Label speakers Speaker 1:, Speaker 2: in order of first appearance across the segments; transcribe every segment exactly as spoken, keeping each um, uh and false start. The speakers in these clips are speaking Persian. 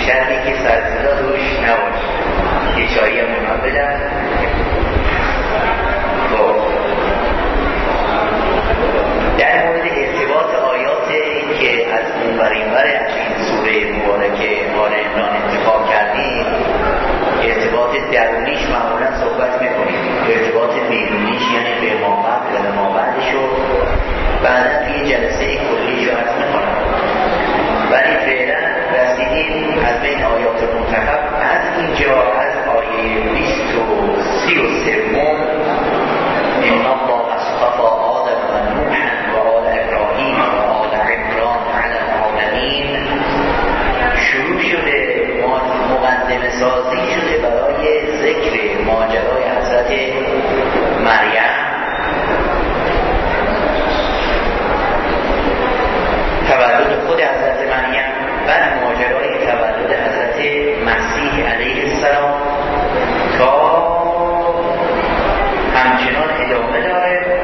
Speaker 1: شرطی که سرصدا روش نباشه. یه چایی هم اونا بدن. خب در مورد ارتباط آیاتی که از اون بر این بر این سوره مبارکه آل عمران انتخاب کردیم، ارتباط درونیش معمولا صحبت میکنیم، ارتباط بیرونیش یعنی به ما قبل و ما بعدشو بعدا توی جلسه کلیش رو عرض میکنم. ولی فعلا رسیدیم از بین آیات منتخب از اینجا از آیه بیست و سی و سوم ان الله اصطفى آدم و نوحا و آل ابراهیم و آل عمران علی العالمین شروع شده، مقدمه سازی شده برای ذکر ماجرای حضرت مریم، تولد خود حضرت مریم و ماجرای تولد حضرت مسیح علیه السلام تا همچنان ادامه داره.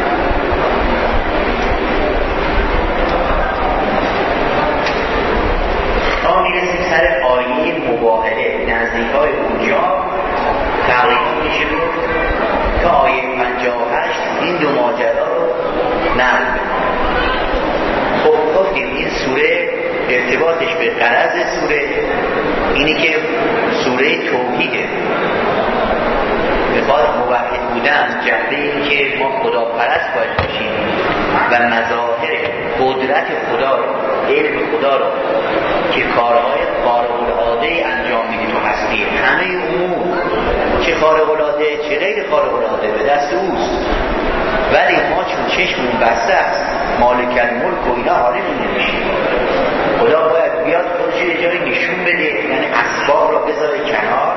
Speaker 1: تا میرسیم سر آیه مباهله، نزدیکای اونجا تقریبا میشه بود تا آیه پنجاه و هشت این دو ماجرا رو نقل. خب گفتیم این سوره ارتباطش به غرض سوره اینی که سوره توحیده، بخواد موحد بودن، جنبه این که ما خدا پرست باید باشیم و مظاهر قدرت خدا رو، علم خدا رو که کارهای خارق العاده انجام میده تو هستی، همه امور چه خارق العاده چه غیر خارق العاده به دست اوست، ولی ما چون چشمون بسته است مالک الملک و اینا حالیمون نمیشه. خدا باید بیاد خودش یه جایی نشون بده، یعنی اسباب را بذاره کنار،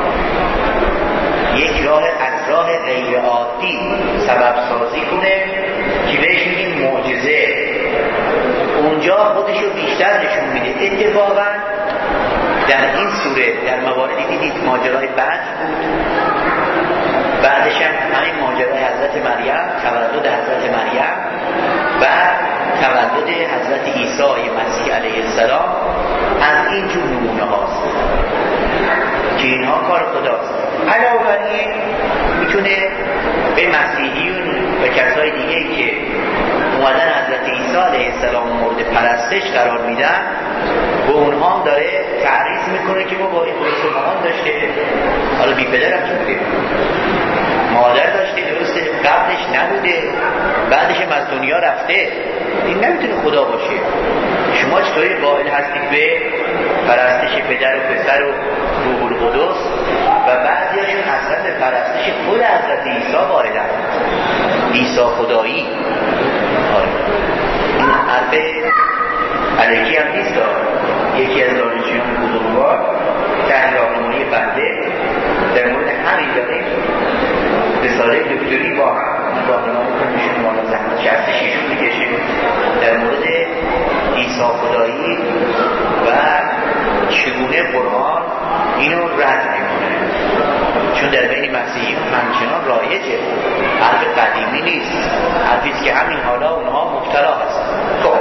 Speaker 1: یک راه از راه غیر عادی سبب سازی کنه که بهش میگیم معجزه. اونجا خودشو بیشتر نشون میده. اتفاقا در این سوره در مواردی دیدید ماجرای بعد بود، بعدش هم همین ماجرای حضرت مریم، تولد حضرت مریم و تولد حضرت عیسی مسیح علیه السلام از این جور نمونه هاست که اینها کار خداست. علاوه بر این میتونه به مسیحیون و کسای دیگه که اومدن حضرت عیسی علیه السلام مورد پرستش قرار میدن به اونها هم داره تعریض میکنه که ما با این مسلمان داشته، حالا بی پدر هم چون مادر داشته، درسته قبلش نبوده، بعدش هم از دنیا رفته، این نمیتونه خدا باشه. شما چطوری قائل هستید به پرستش پدر و پسر و روح القدس و بعضیاشون اصلا به پرستش خود حضرت عیسی قائلن، عیسی خدایی. آره این حرف الکی هم نیست. یکی از دانشجویان بزرگوار تحت راهنمایی بنده در مورد همین داریم رساله دکتری با هم راهنمایی کنیم، مالا زحمت شصت و شش میکشیم در مورد عیسی خدایی و چگونه قرآن اینو رد میکنه، چون در بین مسیحی همچنان رایجه، حرف قدیمی نیست، حرفیست که همین حالا اونها مبتلا هست. خب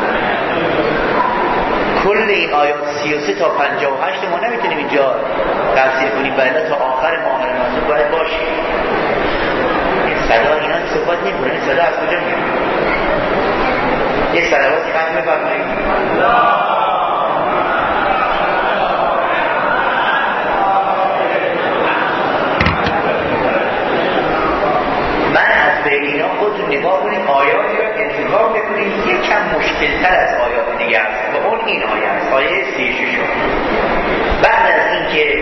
Speaker 1: کل این آیات سی و سه تا پنجاه و هشت ما نمیتونیم اینجا تفسیر کنیم، بله تا آخر ماه رمضان باید باشه. این صدا اینا صحبت نمی‌کنه، این صدا از کجا میاد؟ یه صلواتی ختم بفرمایید. من از بین اینا خودتون نگاه کنید، آیاتی رو انتخاب بکنید یک کم مشکل‌تر از آیات دیگه است و اون این آیه است، آیه سی و شش. بعد از این که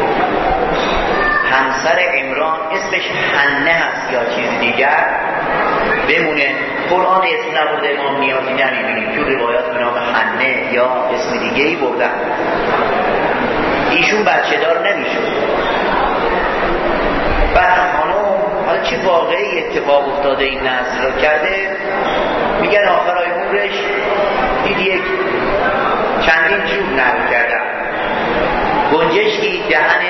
Speaker 1: همسر عمران اسمش حنه هست یا چیز دیگر بمونه، قرآن اسم نبوده، ما نیازی نمیبینیم، تو روایات به نام حنه یا اسم دیگه ای بردن. ایشون بچه دار نمیشون. بعد خانم حالا چه واقعی اتفاق افتاده این نسل رو کرده، میگن آخرای عمرش دید یک چندین چوب نقل کردن، گنجشکی دهن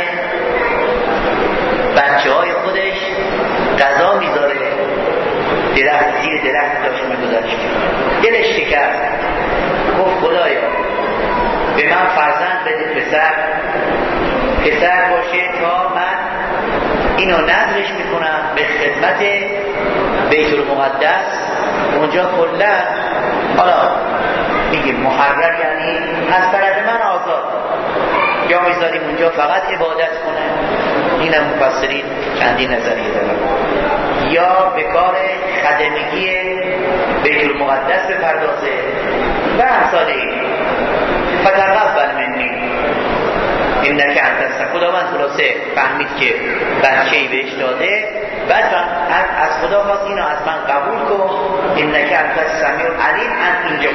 Speaker 1: بچه های خودش غذا میذاره، درخت زیر درخت داشت میگذاشت، دلش شکست، گفت خدایا به من فرزند بده، پسر پسر باشه تا من اینو نذرش میکنم به خدمت بیت المقدس. اونجا کلا حالا میگه محرر یعنی از طرف من آزاد، یا میذاریم اونجا فقط عبادت کنه. اینم مفسرین چندین نظریه دارن. یا به کار خدمگی بیت المقدس بپردازه و امثال این. فتقبل منی انک انت السمیع. خداوند خلاصه فهمید که بچه‌ای بهش داده، بعد از خدا خواست اینو از من قبول کن، انک انت السمیع العلیم. ان اینجا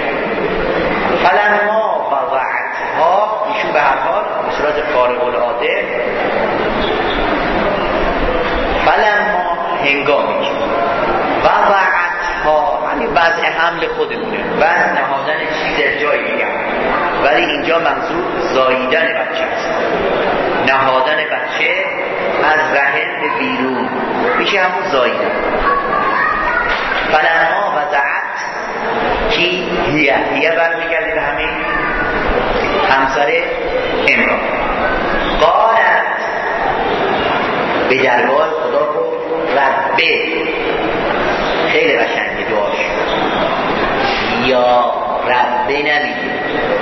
Speaker 1: فلما وضعتها، ایشون به هر حال به صورت خارق العاده، فلما هنگامی وضعتها یعنی وضع حمل خودمونه، وضع نهادن چیز در جایی میگم، ولی اینجا منظور زاییدن بچه است. نهادن بچه از رحم به بیرون میشه همون زاییدن. فلما وضعت کی هیه هیه برمیگرده به همین همسر امران. قالت به درگاه خدا رو ربه، خیلی قشنگه دعاش، یا ربه نمیگه،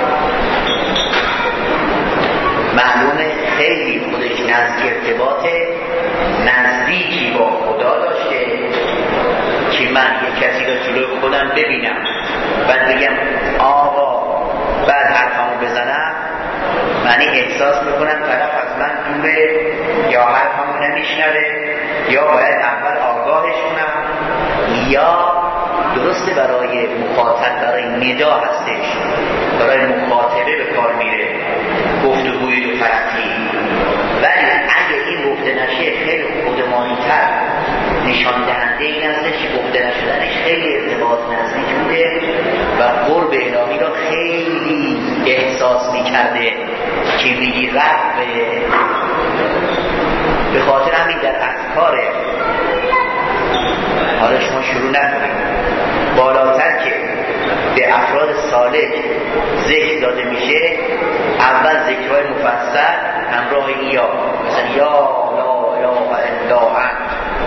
Speaker 1: معلومه خیلی خودش نزدیک ارتباط نزدیکی با خدا داشته که من یک کسی رو جلوی خودم ببینم بعد بگم آقا، بعد حرفمو بزنم، معنی احساس میکنم طرف از من دوره یا حرفمو نمیشنوه، یا باید اول آگاهش کنم، یا درسته برای مخاطب، برای ندا هستش، برای مخاطبه به کار میره گفتگوی دو طرفی. ولی اگه این گفته نشه خیلی خودمانی تر نشان دهنده این هستش که گفته نشدنش خیلی ارتباط نزدیک بوده و قرب الهی را خیلی احساس میکرده که میگی رب. به خاطر همین در اذکار حالا شما شروع نکنید، بالاتر که به افراد سالک ذکر داده میشه، اول ذکرهای مفصل همراه یا، مثلا یا لا اله الا انت،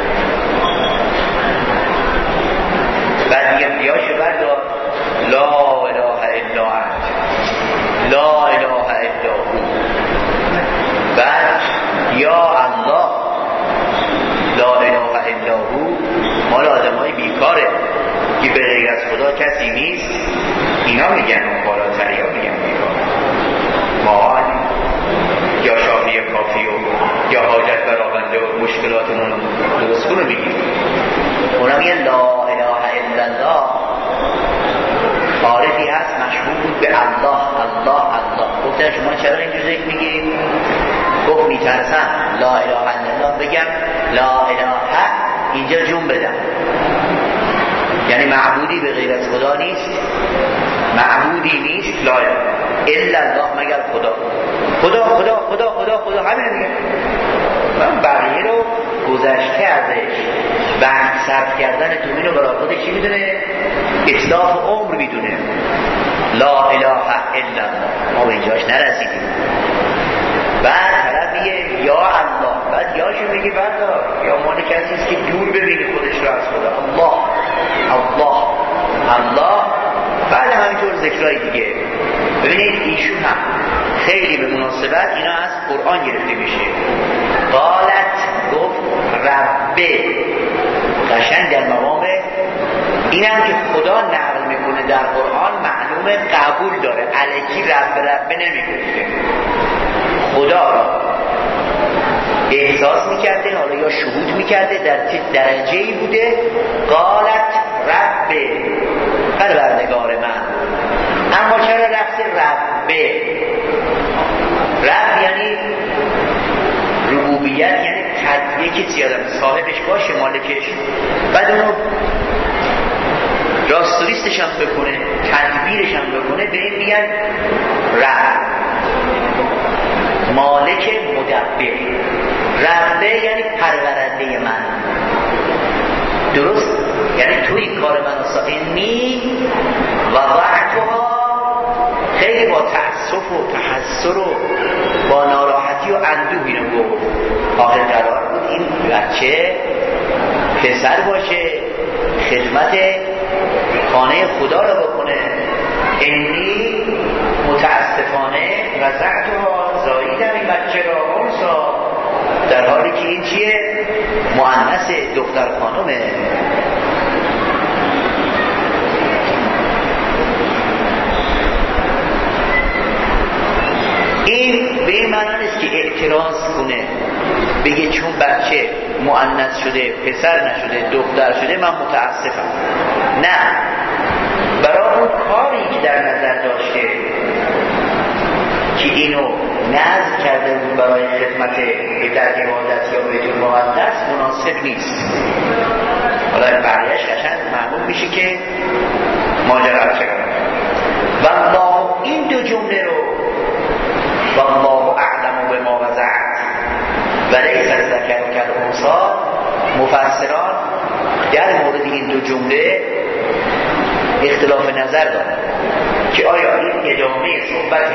Speaker 1: بعد میگم بیاشو بردار لا اله الا انت، لا اله الا هو، بعد یا الله لا اله الا هو. مال آدم های بیکاره که به غیر از خدا کسی نیست، اینا میگن اون بالاتری ها میگن بیکار. ما یا شافی کافی و یا حاجت برآورنده و مشکلاتمون درست کنو بگیم، اونا میگن لا اله الا الله. عارفی هست مشغول بود به الله الله الله، گفتن شما چرا اینجور ذکر میگید؟ گفت میترسم لا اله الا الله بگم لا اله اینجا جون بدم، یعنی معبودی به غیر از خدا نیست، معبودی نیست لا اله الا الله مگر خدا. خدا خدا خدا خدا خدا همین میگه. من بقیه رو گذشته ازش وقت صرف کردن تو اینو برای خودش چی میدونه؟ اطلاف عمر میدونه. لا اله الا الله ما به اینجاش نرسیدیم. بعد طرف میگه یا الله، بعد یاشو میگه بردار، یا مال کسی است که دور ببینه خودش رو از خدا. الله الله الله. بعد همینطور ذکرهای دیگه. ببینید ایشون هم خیلی به مناسبت اینا از قرآن گرفته میشه. قالت گفت ربه، قشنگ در مقام اینم که خدا نقل میکنه در قرآن معلومه قبول داره، الکی رب ربه نمیگفته، خدا را احساس میکرده، حالا یا شهود میکرده در چه درجه‌ای بوده. قالت ربه، پروردگار من. اما چرا رفته ربه؟ رب یعنی ربوبیت، یعنی یکی کسی آدم صاحبش باشه، مالکش، بعد اونو راستوریستش هم بکنه، تدبیرش هم بکنه، به این میگن رب، مالک مدبر. ربه یعنی پرورنده من، درست؟ یعنی تو این کار من سائنی و وعدها. خیلی با تأسف و تحسر و با ناراحتی و اندوه اینو گفت. آخر قرار بود این بچه پسر باشه، خدمت خانه خدا رو بکنه. انی متاسفانه وضعتها زاییدم این بچه را انسا، در حالی که این چیه؟ مؤنث، دختر خانمه. این به این معنی نیست که اعتراض کنه بگه چون بچه مؤنث شده، پسر نشده، دختر شده، من متاسفم. نه، برای اون کاری که در نظر داشته که اینو نذر کرده بود برای خدمت در عبادت یا بیت المقدس مناسب نیست. حالا بقیه‌اش قشنگ معلوم میشه که ماجرا چقدر. والله این دو جمله رو والله اعلم بما وضعت و لیس الذکر کالانثی، مفسران در مورد این دو جمله اختلاف نظر دارند که آیا این ادامه صحبت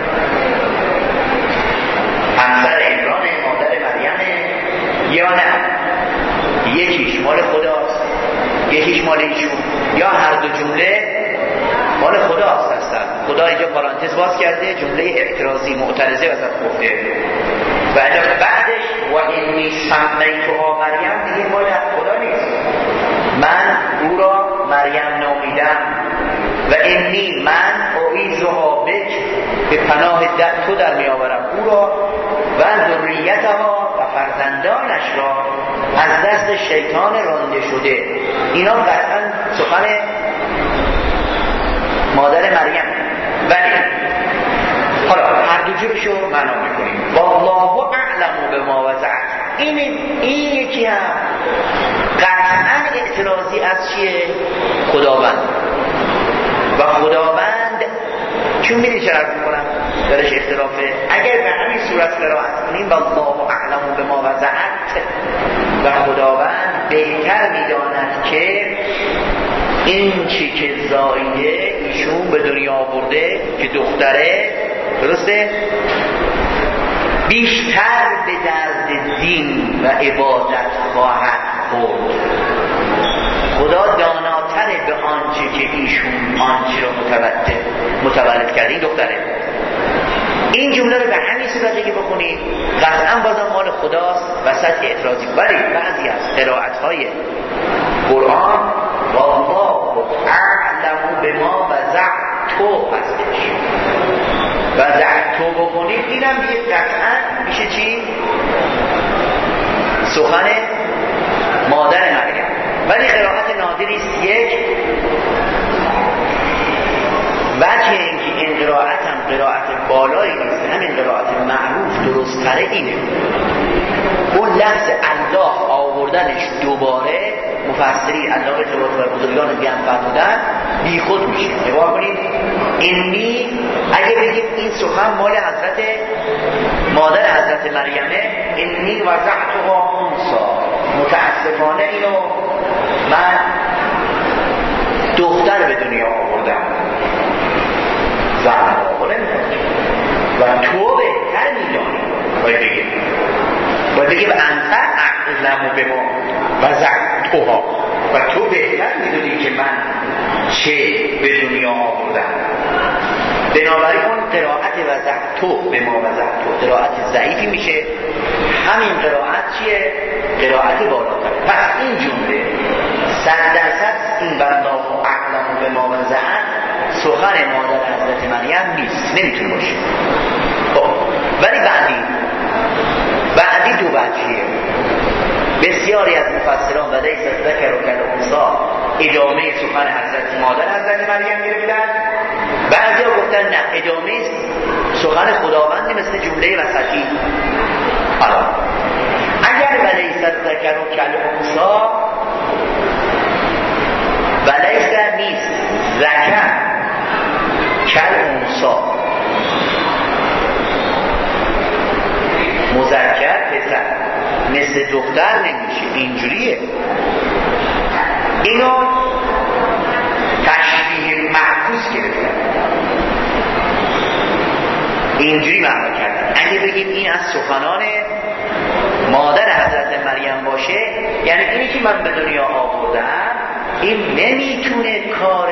Speaker 1: همسر عمران مادر مریم یا نه، یکیش مال خداست یکیش مال ایشون، یا هر دو جمله مال خداست هستن. خدا اینجا پارانتز باز کرده، جمله اعتراضی معترضه وسط گفته و بعدش و انی سمیتها مریم، دیگه مال خدا نیست. من او را مریم نامیدم و انی من اعیذها بک، به پناه تو در می آورم او را و ذریتها و فرزندانش را از دست شیطان رانده شده. اینا قطعا سخن مادر مریم. ولی حالا هر دو جورشو معنا میکنیم. والله اعلم بما وضعت، این این یکی هم قطعا اعتراضی از چیه؟ خداوند. و خداوند چون میدید چرا میکنم درش اختلافه. اگر به همین صورت قرائت کنیم والله اعلم بما وضعت و خداوند بهتر میداند که این چی که زایده ایشون به دنیا آورده که دختره، درسته؟ بیشتر به درد دین و عبادت خواهد خورد. خدا داناتره به آنچه که ایشون آنچه رو متولد متولد کرده این دختره. این جمله رو به همین صورتی که بخونید قطعا بازم مال خداست وسط اعتراضی. ولی بعضی از قرائت‌های قرآن والله اعلم بما وضعت هستش، وضعت بکنید اینم دیگه قطعا میشه چی؟ سخن مادر مریم. ولی قرائت نادری است. یک وجه اینکه این قرائت هم قرائت بالایی نیست، همین قرائت معروف درست تره اینه. اون لفظ الله آوردنش دوباره مفسری الله تبارک و بزرگان بیان فرمودن بی خود میشه. نگاه کنید اینی اگه بگیم این سخن مال حضرت مادر حضرت مریمه، اینی وضعتها انثی، متاسفانه اینو من دختر به دنیا آوردم، زن آوردن و تو بهتر میدانی. باید بگیم باید بگیم انت اعلم بما وضعتها، و تو بهتر میدونی که من چه به دنیا آوردم. بنابراین اون قرائت وضعتو به ما وضعتو قرائت ضعیفی میشه. همین قرائت چیه؟ قرائت بالاتر. پس این جمله صد درصد این والله اعلم به ما وضعت سخن مادر حضرت مریم نیست، نمیتونه باشه. خب ولی بعدی بعدی دو وجهیه. بسیاری از مفسران و لیس الذکر کالانثی ادامه سخن حضرت مادر حضرت مریم گرفتن. بعضیا گفتن نه، ادامه سخن خداوند مثل جمله وسطی. حالا اگر و لیس الذکر کالانثی و لیس نیست ذکر کالانثی، مذکر پسر مثل دختر نمیشه، اینجوریه. اینو تشبیه معکوس گرفتن. اینجوری معنا کردن. اگه بگیم این از سخنان مادر حضرت مریم باشه، یعنی اینی که من به دنیا آوردم این نمیتونه کار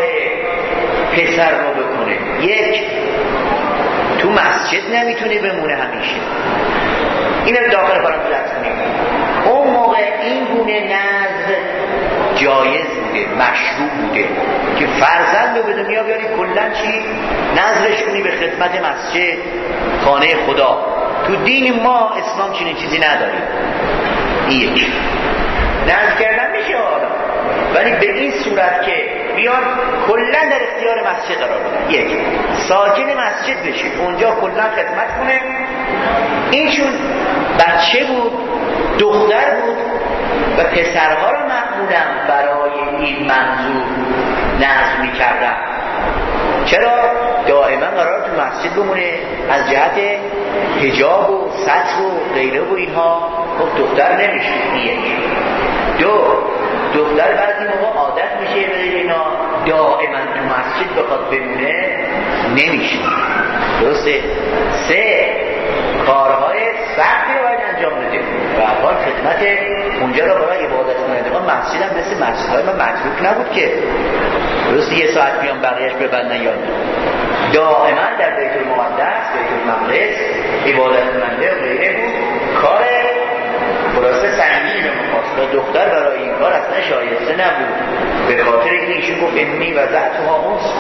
Speaker 1: پسر رو بکنه. یک، تو مسجد نمیتونه بمونه همیشه. این رو داخل پرانتز کنیم. اون موقع این گونه نظر جایز بوده، مشروع بوده که فرزند رو به دنیا بیاری کلا چی؟ نظرش کنی به خدمت مسجد، خانه خدا. تو دین ما اسلام چنین چیزی نداره. یک، نظر کردن میشه حالا، ولی به این صورت که بیان کلا در اختیار مسجد قرار بدن. یک، ساکن مسجد بشه، اونجا کلا خدمت کنه. این چون بچه بود، دختر بود و پسرها رو معمولا برای این منظور نظر میکردن. چرا؟ دائما قرار تو مسجد بمونه، از جهت حجاب و ستر و غیره و اینها. خب دختر نمیشه. یک. دو، دختر بعضی موقع عادت میشه به اینا دائما تو مسجد بخواد بمونه، نمیشه. درسته؟ سه، کارهای سختی رو باید انجام بده و اول خدمت اونجا رو برای عبادت کنندگان. مسجد هم مثل مسجدهای ما متروک نبود که درسته یه ساعت بیان بقیهش ببندن یاد. دائما در بیت المقدس، بیت المقدس عبادت کننده و غیره بود. کار خلاصه سنگین می‌خواست و دختر برای این کار اصلا شایسته نبود، به خاطر اینکه ایشون گفت انی وضعتها انثی.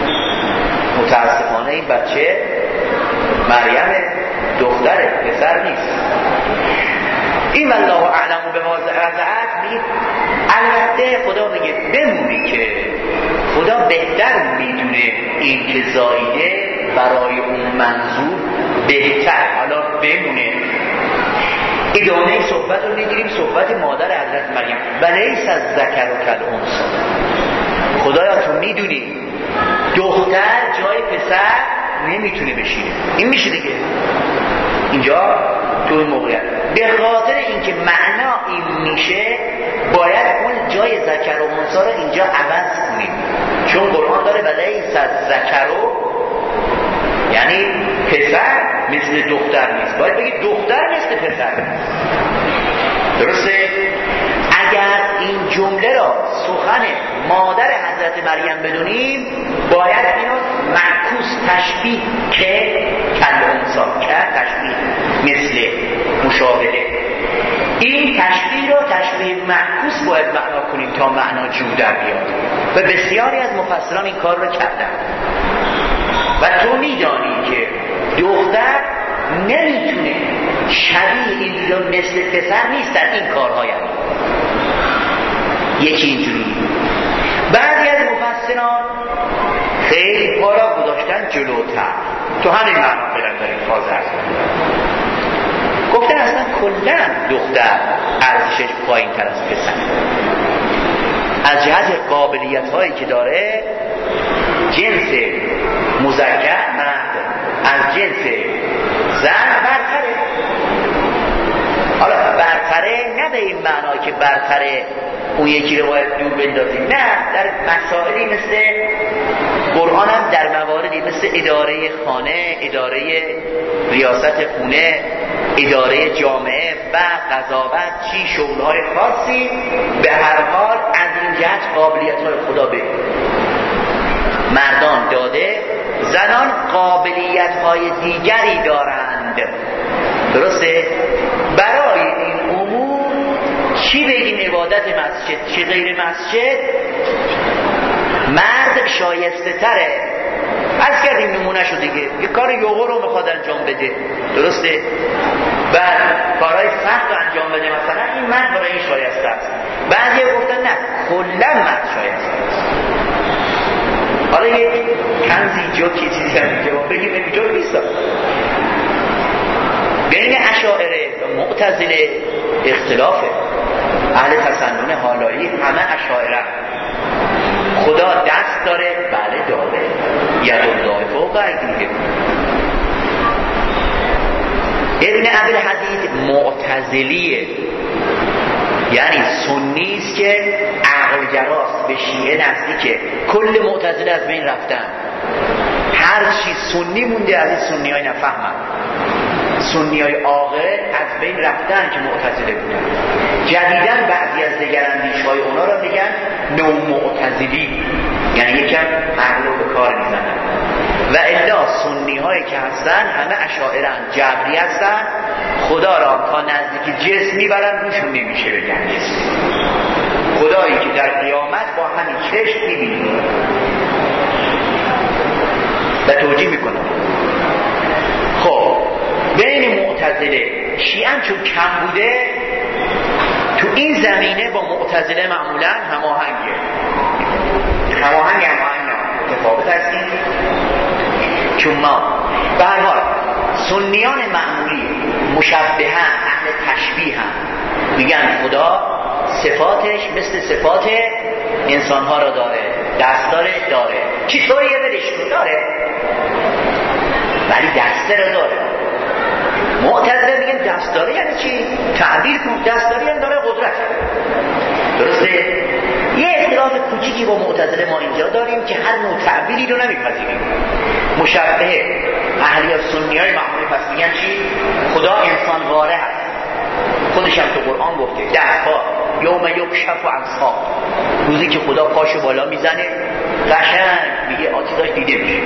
Speaker 1: متاسفانه این بچه مریم دختره، پسر نیست. این والله اعلم به ما وضعت. میگه البته خدا میگه بمونی که خدا بهتر میدونه این که زایده برای اون منظور بهتر. حالا بمونه. ادامه صحبت رو میگیریم، صحبت مادر حضرت مریم. ولیس از ذکر و کالانثی. خدایا تو میدونی دختر جای پسر نمیتونه بشینه. این میشه دیگه اینجا تو این موقعیت. به خاطر اینکه معنا این میشه باید اون جای ذکر و انثی رو اینجا عوض کنیم، چون قرآن داره ولیس از ذکر و، یعنی پسر مثل دختر نیست. باید بگید دختر مثل پسر نیست. درسته؟ اگر این جمله را سخن مادر حضرت مریم بدونیم باید اینو معکوس تشبیه که کالانثی کرد، تشبیه مثل مشابهه. این تشبیه را تشبیه معکوس باید معنا کنیم تا معنا جو در بیاد و بسیاری از مفسران این کار را کردن. و تو میدانی که دختر نمیتونه شبیه این مثل پسر نیست در این کارهای هم. یکی اینجوری. بعضی از مفسران خیلی پارا گذاشتن جلوتر، تو همین معنا فعلا داریم فاز هست، گفتن اصلا کلا دختر ارزشش پایین تر از پسر از جهت قابلیت هایی که داره. جنس مذکر مرد از جنس زن برتره. حالا برتره نه به این معنا که برتره اون یکی رو باید دور بندازیم، نه، در مسائلی مثل قرآن هم در مواردی مثل اداره خانه، اداره ریاست خونه، اداره جامعه و قضاوت، چی شغل‌های خاصی، به هر حال از این جهت قابلیت‌های خدا به مردان داده، زنان قابلیت‌های دیگری دارند. درسته؟ برای این امور چی بگیم عبادت مسجد چی غیر مسجد مرد شایسته تره. از کردیم نمونه شو دیگه، یه کار یوغو رو میخواد انجام بده، درسته؟ بعد کارهای سخت رو انجام بده، مثلا این مرد برای این شایسته است. بعضی گفتن نه، کلا مرد شایسته است. حالا یک کنزی جو که چیزی هم جواب بگیم اینجا نیست. بین اشاعره و معتزله اختلافه. اهل تسنن حالایی همه اشاعره. خدا دست داره؟ بله داره. ید الله فوق ایدیهم. ابن ابوالحدید معتزلیه، یعنی سنی است که عقل گراست، به شیعه نزدیکه. کل معتزله از بین رفتن. هر چی سنی مونده از این سنی های نفهمن. سنی های عاقل از بین رفتن که معتزله بودن. جدیدن بعضی از دگراندیش های اونا را میگن نو معتزلی، یعنی یکم عقل رو به کار میزنن. و الا سنی هایی که هستن همه اشاعرن، جبری هستن، خدا را تا نزدیک جسم میبرن، روشون نمیشه بگن جسم. خدایی که در قیامت با همین چشم میبینی و توجیه میکنن. خب بین معتزله شیعه چون کم بوده، تو این زمینه با معتزله معمولا هماهنگه. هماهنگ هماهنگ متفاوت هستیم، چون ما به هر حال سنیان معمولی مشبهن، اهل تشبیه هم، میگن خدا صفاتش مثل صفات انسانها را داره، دستاره داره. چطوری یه دلش رو داره ولی دسته را داره. معتزله میگن دستاره یعنی چی؟ تعبیر کن. دستاره یعنی داره قدرت. درسته؟ یه اختلاف کوچیکی با معتزله ما اینجا داریم که هر نوع تعبیری رو نمیپذیریم. مشبهه اهلیت سنی های معمولی پس میگن چی؟ خدا انسان واره هست. خودش هم تو قرآن گفته ده پا یوم یکشف عن ساق، روزی که خدا پاشو بالا میزنه قشنگ میگه آتیزاش دیده میشه،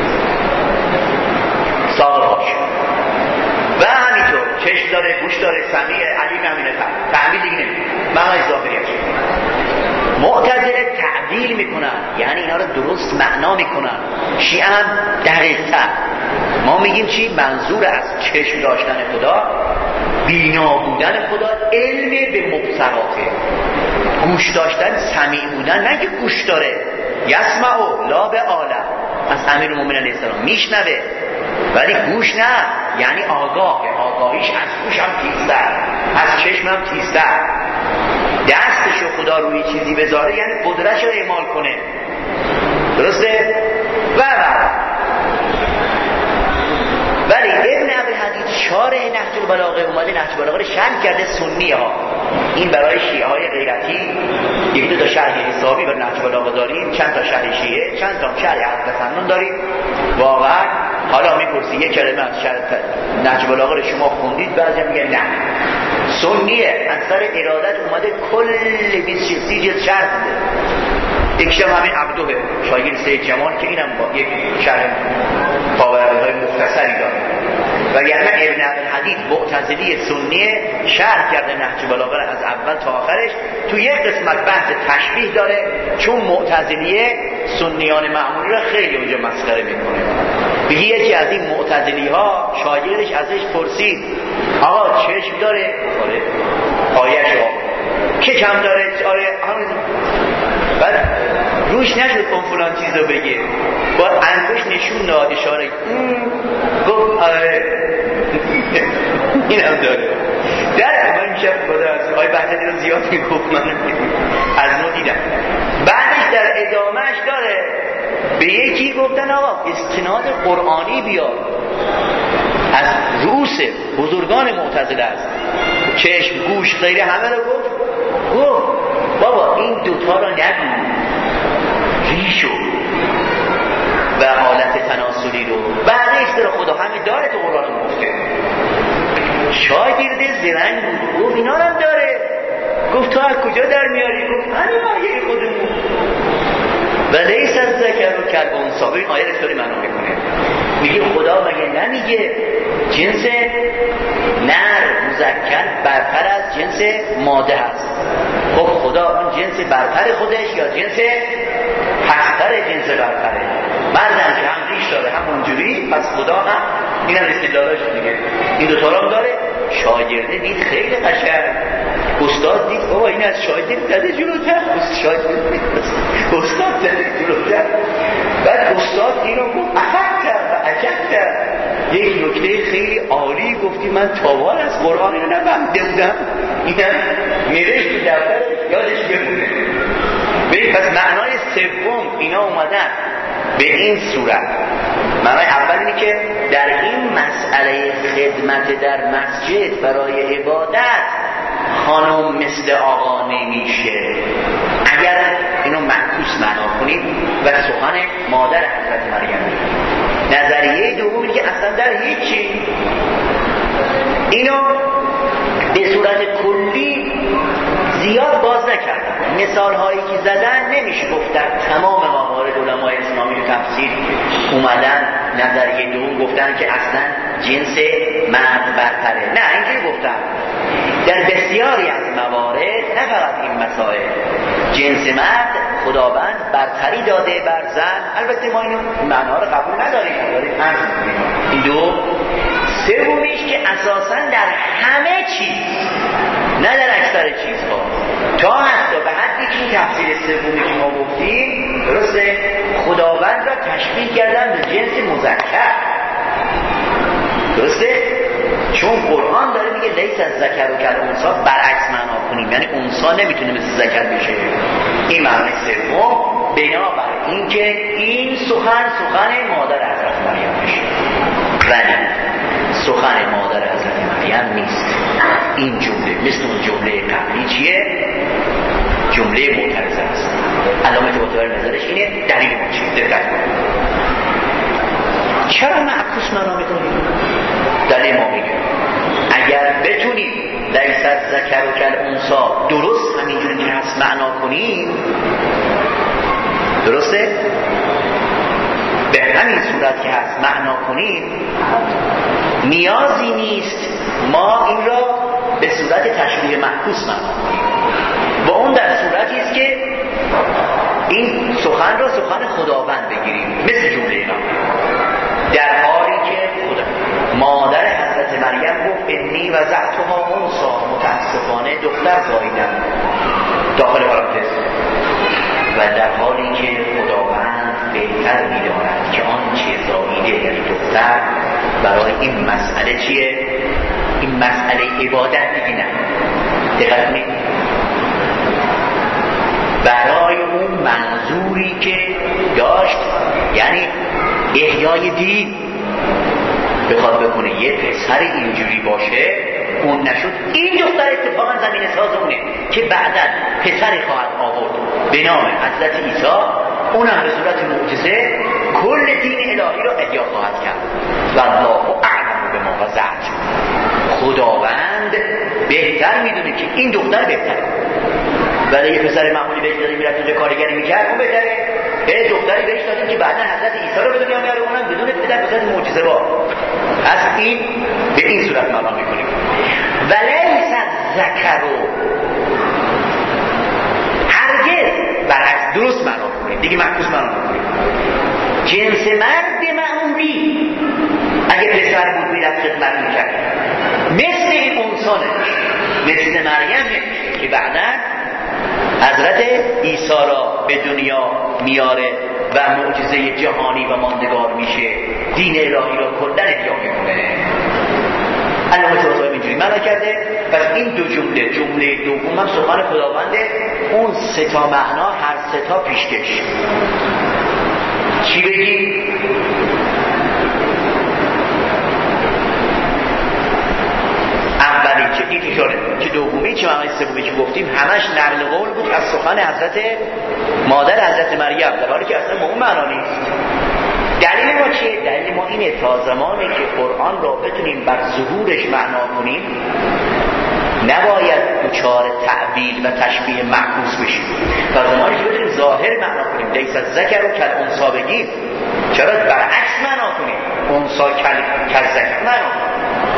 Speaker 1: ساق پاش. و همینطور چشم داره، گوش داره، سمیع، علیم، همینه تعبیل دیگه نمیده. معنای ظاهری هست. معتزله تعبیل میکنن، یعنی اینا رو درست معنا میکنن. شیعه هم دقیق‌تر. ما میگیم چی؟ منظور از چشم داشتن خدا، بینا بودن خدا، علم به مبصراته. گوش داشتن، سمیع بودن، نه که گوش داره، یسمعو لا به عالم، از امیرالمومنین علیه السلام میشنوه ولی گوش نه، یعنی آگاهه. آگاهیش از گوش هم تیزتر، از چشم هم تیزتر. دستشو خدا روی چیزی بذاره یعنی قدرتشو اعمال کنه. درسته؟ و و ولی ابن عبدالحدید شارح نهج البلاغه اومده نهج البلاغه رو شرح کرده سنی ها. این برای شیعه های غیرتی یک دو تا شرح حسابی بر نهج البلاغه داریم، چند تا شرح شیعه، چند تا شرح اهل سنت داریم. واقعا حالا میپرسی یک کلمه از شرح نهج البلاغه رو شما خوندید؟ بعضی میگن نه. سنیه از سر ارادت اومده کل بیست و سی جلد شرح داده. یکیشم همین عبدوه شاگرد سید جمال که اینم با یک شرح پاورق‌های مختصری داره. وگرنه ابن عبدالحدید معتزلی سنیه شرح کرده نهج البلاغه از اول تا آخرش. تو یک قسمت بحث تشبیه داره، چون معتزلیه سنیان معمولی را خیلی اونجا مسخره میکنه. بگی یکی از این معتزلی ها شاگردش ازش پرسید آقا چشم داره؟ آره. آیش ها که کم داره؟ آره. بعد روش نشد اون فلان چیز رو بگه، با انگوش نشون داد، اشاره گفت آره این هم داره. در من میشه خدا از آی بحثی رو زیاد میگفت، من از نو دیدم. بعدش در ادامهش داره به یکی گفتن آقا استناد قرآنی بیار، از رؤوس بزرگان معتزله است، چشم، گوش، غیره همه رو گفت. گفت بابا این دوتا رو نگو، ریشو و حالت تناسلی رو بعدش داره خدا همه داره تو قرآن گفته. شاگرد زرنگ بود گفت اینا هم داره. گفت تو از کجا در میاری؟ گفت همین آیه خودمون و لیس از ذکر و کل انثی. این آیه رو طوری معنا میکنه، میگه خدا مگه نمیگه جنس نر مذکر برتر از جنس ماده هست؟ خب خدا اون جنس برتر خودش یا جنس پستر جنس برتره؟ مردم که هم ریش داره هم اونجوری، پس خدا هم این هم استدلالاش دیگه. این دو تا هم داره. شاگرده دید خیلی قشنگ، استاد دید بابا این از شاگرد زده جلوتر، شاگرد دید استاد زده جلوتر. بعد استاد اینو گفت افکتر و عجبتر. یک نکته خیلی عالی گفتی، من تاوان از قرآن اینو نفهمیده بودم، اینم میرش تو دفتر یادش بمونه. ببین پس معنای سوم اینا اومدن به این صورت. معنای اول اینه که در این مسئله خدمت در مسجد برای عبادت خانم مثل آقا نمیشه. اگر اینو معکوس معنا کنید و سخن مادر حضرت مریم نظریه دومی که اصلا در هیچی. اینو به صورت کلی زیاد باز نکردن. مثال هایی که زدن نمیشه گفت در تمام موارد علمای اسلامی و تفسیر اومدن نظریه دوم گفتن که اصلا جنس مرد برتره. نه، اینجوری گفتن در بسیاری از موارد، نه فقط این مسائل، جنس مرد خداوند برتری داده بر زن. البته ما اینو معنا رو قبول نداریم، داریم عرض می‌کنیم. این دو. سومیش که اساساً در همه چیز، نه در اکثر چیزها، تا حتی به حدی که این تفسیر سومی که ما گفتیم درسته، خداوند را تشبیه کردن به جنس مذکر. درسته؟ چون قرآن داره میگه لیس از ذکر و کالانثی، برعکس معنا کنیم، یعنی انثی نمیتونه مثل ذکر بشه. این معنی سوم، بنابر اینکه این سخن سخن مادر حضرت مریم میشه، ولی سخن مادر حضرت مریم نیست. این جمله مثل اون جمله قبلی چیه؟ جمله معترضه است. علامه طباطبایی نظرش اینه. دلیل ما چیه؟ دقت کنید. چرا معکوس معنا میکنیم؟ دلیل ما میگه اگر بتونیم لیس الذکر کالانثی درست همینجوری که هست معنا کنیم، درسته؟ به همین صورت که هست معنا کنیم، نیازی نیست ما این را به صورت تشبیه معکوس معنا کنیم. و اون در صورتی است که این سخن را سخن خداوند بگیریم، مثل جمله اینا، در حالی که خدا مادر حضرت مریم گفت انی وضعتها انثی، متاسفانه دختر زاییدم، داخل پرانتز، و در حالی که خداوند بهتر می‌داند که آن چه زاییده یعنی دختر برای این مسئله چیه؟ این مسئله عبادت دیگه نه، دقت کنید، برای اون منظوری که داشت، یعنی احیای دین بخواد بکنه یه پسر اینجوری باشه، اون نشد. این دختر اتفاقا زمین ساز اونه که بعداً پسری خواهد آورد به نام حضرت عیسی، اونم به صورت معجزه کل دین الهی رو احیا خواهد کرد. و الله اعلم بما وضعت، خداوند بهتر میدونه که این دختر بهتره. ولی یه پسر معمولی بهش دادیم میرفت اونجا کارگری میکرد، اون بهتره. یه دختری بهش دادیم که بعدا حضرت عیسی رو به دنیا میاره، اونم بدون پدر به صورت معجزه با. از این به این صورت معنا میکنیم. ولیس الذکر، هرگز برعکس درست معنا کنیم، دیگه معکوس معنا کنیم. جنس مرد معمولی اگه پسر بود میرفت خدمت میکرد، مثل این انسانش، مثل مریم نمیشه که بعدا حضرت عیسی را به دنیا میاره و معجزه جهانی و ماندگار میشه، دین الهی را کردن احیا میکنه. علامه طباطبایی اینجوری معنا کرده. پس این دو جمله، جمله دوم هم سخن خداونده، اون سه تا معنا هر سه تا پیشکش. چی بگی؟ اولی چه این اشاره، چه دومی، چه معنی سومی که گفتیم، همش نقل قول بود از سخن حضرت مادر حضرت مریم، در حالی که اصلا به اون معنا نیست. دلیل ما چیه؟ دلیل ما اینه تا زمانی که قرآن را بتونیم بر ظهورش معنا کنیم، نباید دچار تعبیل و تشبیه معکوس بشیم. تا زمانی که بتونیم ظاهر معنا کنیم، لیس الذکر کالانثی بگیم، چرا برعکس معنا کنیم، انثی کالذکر معنا کنیم.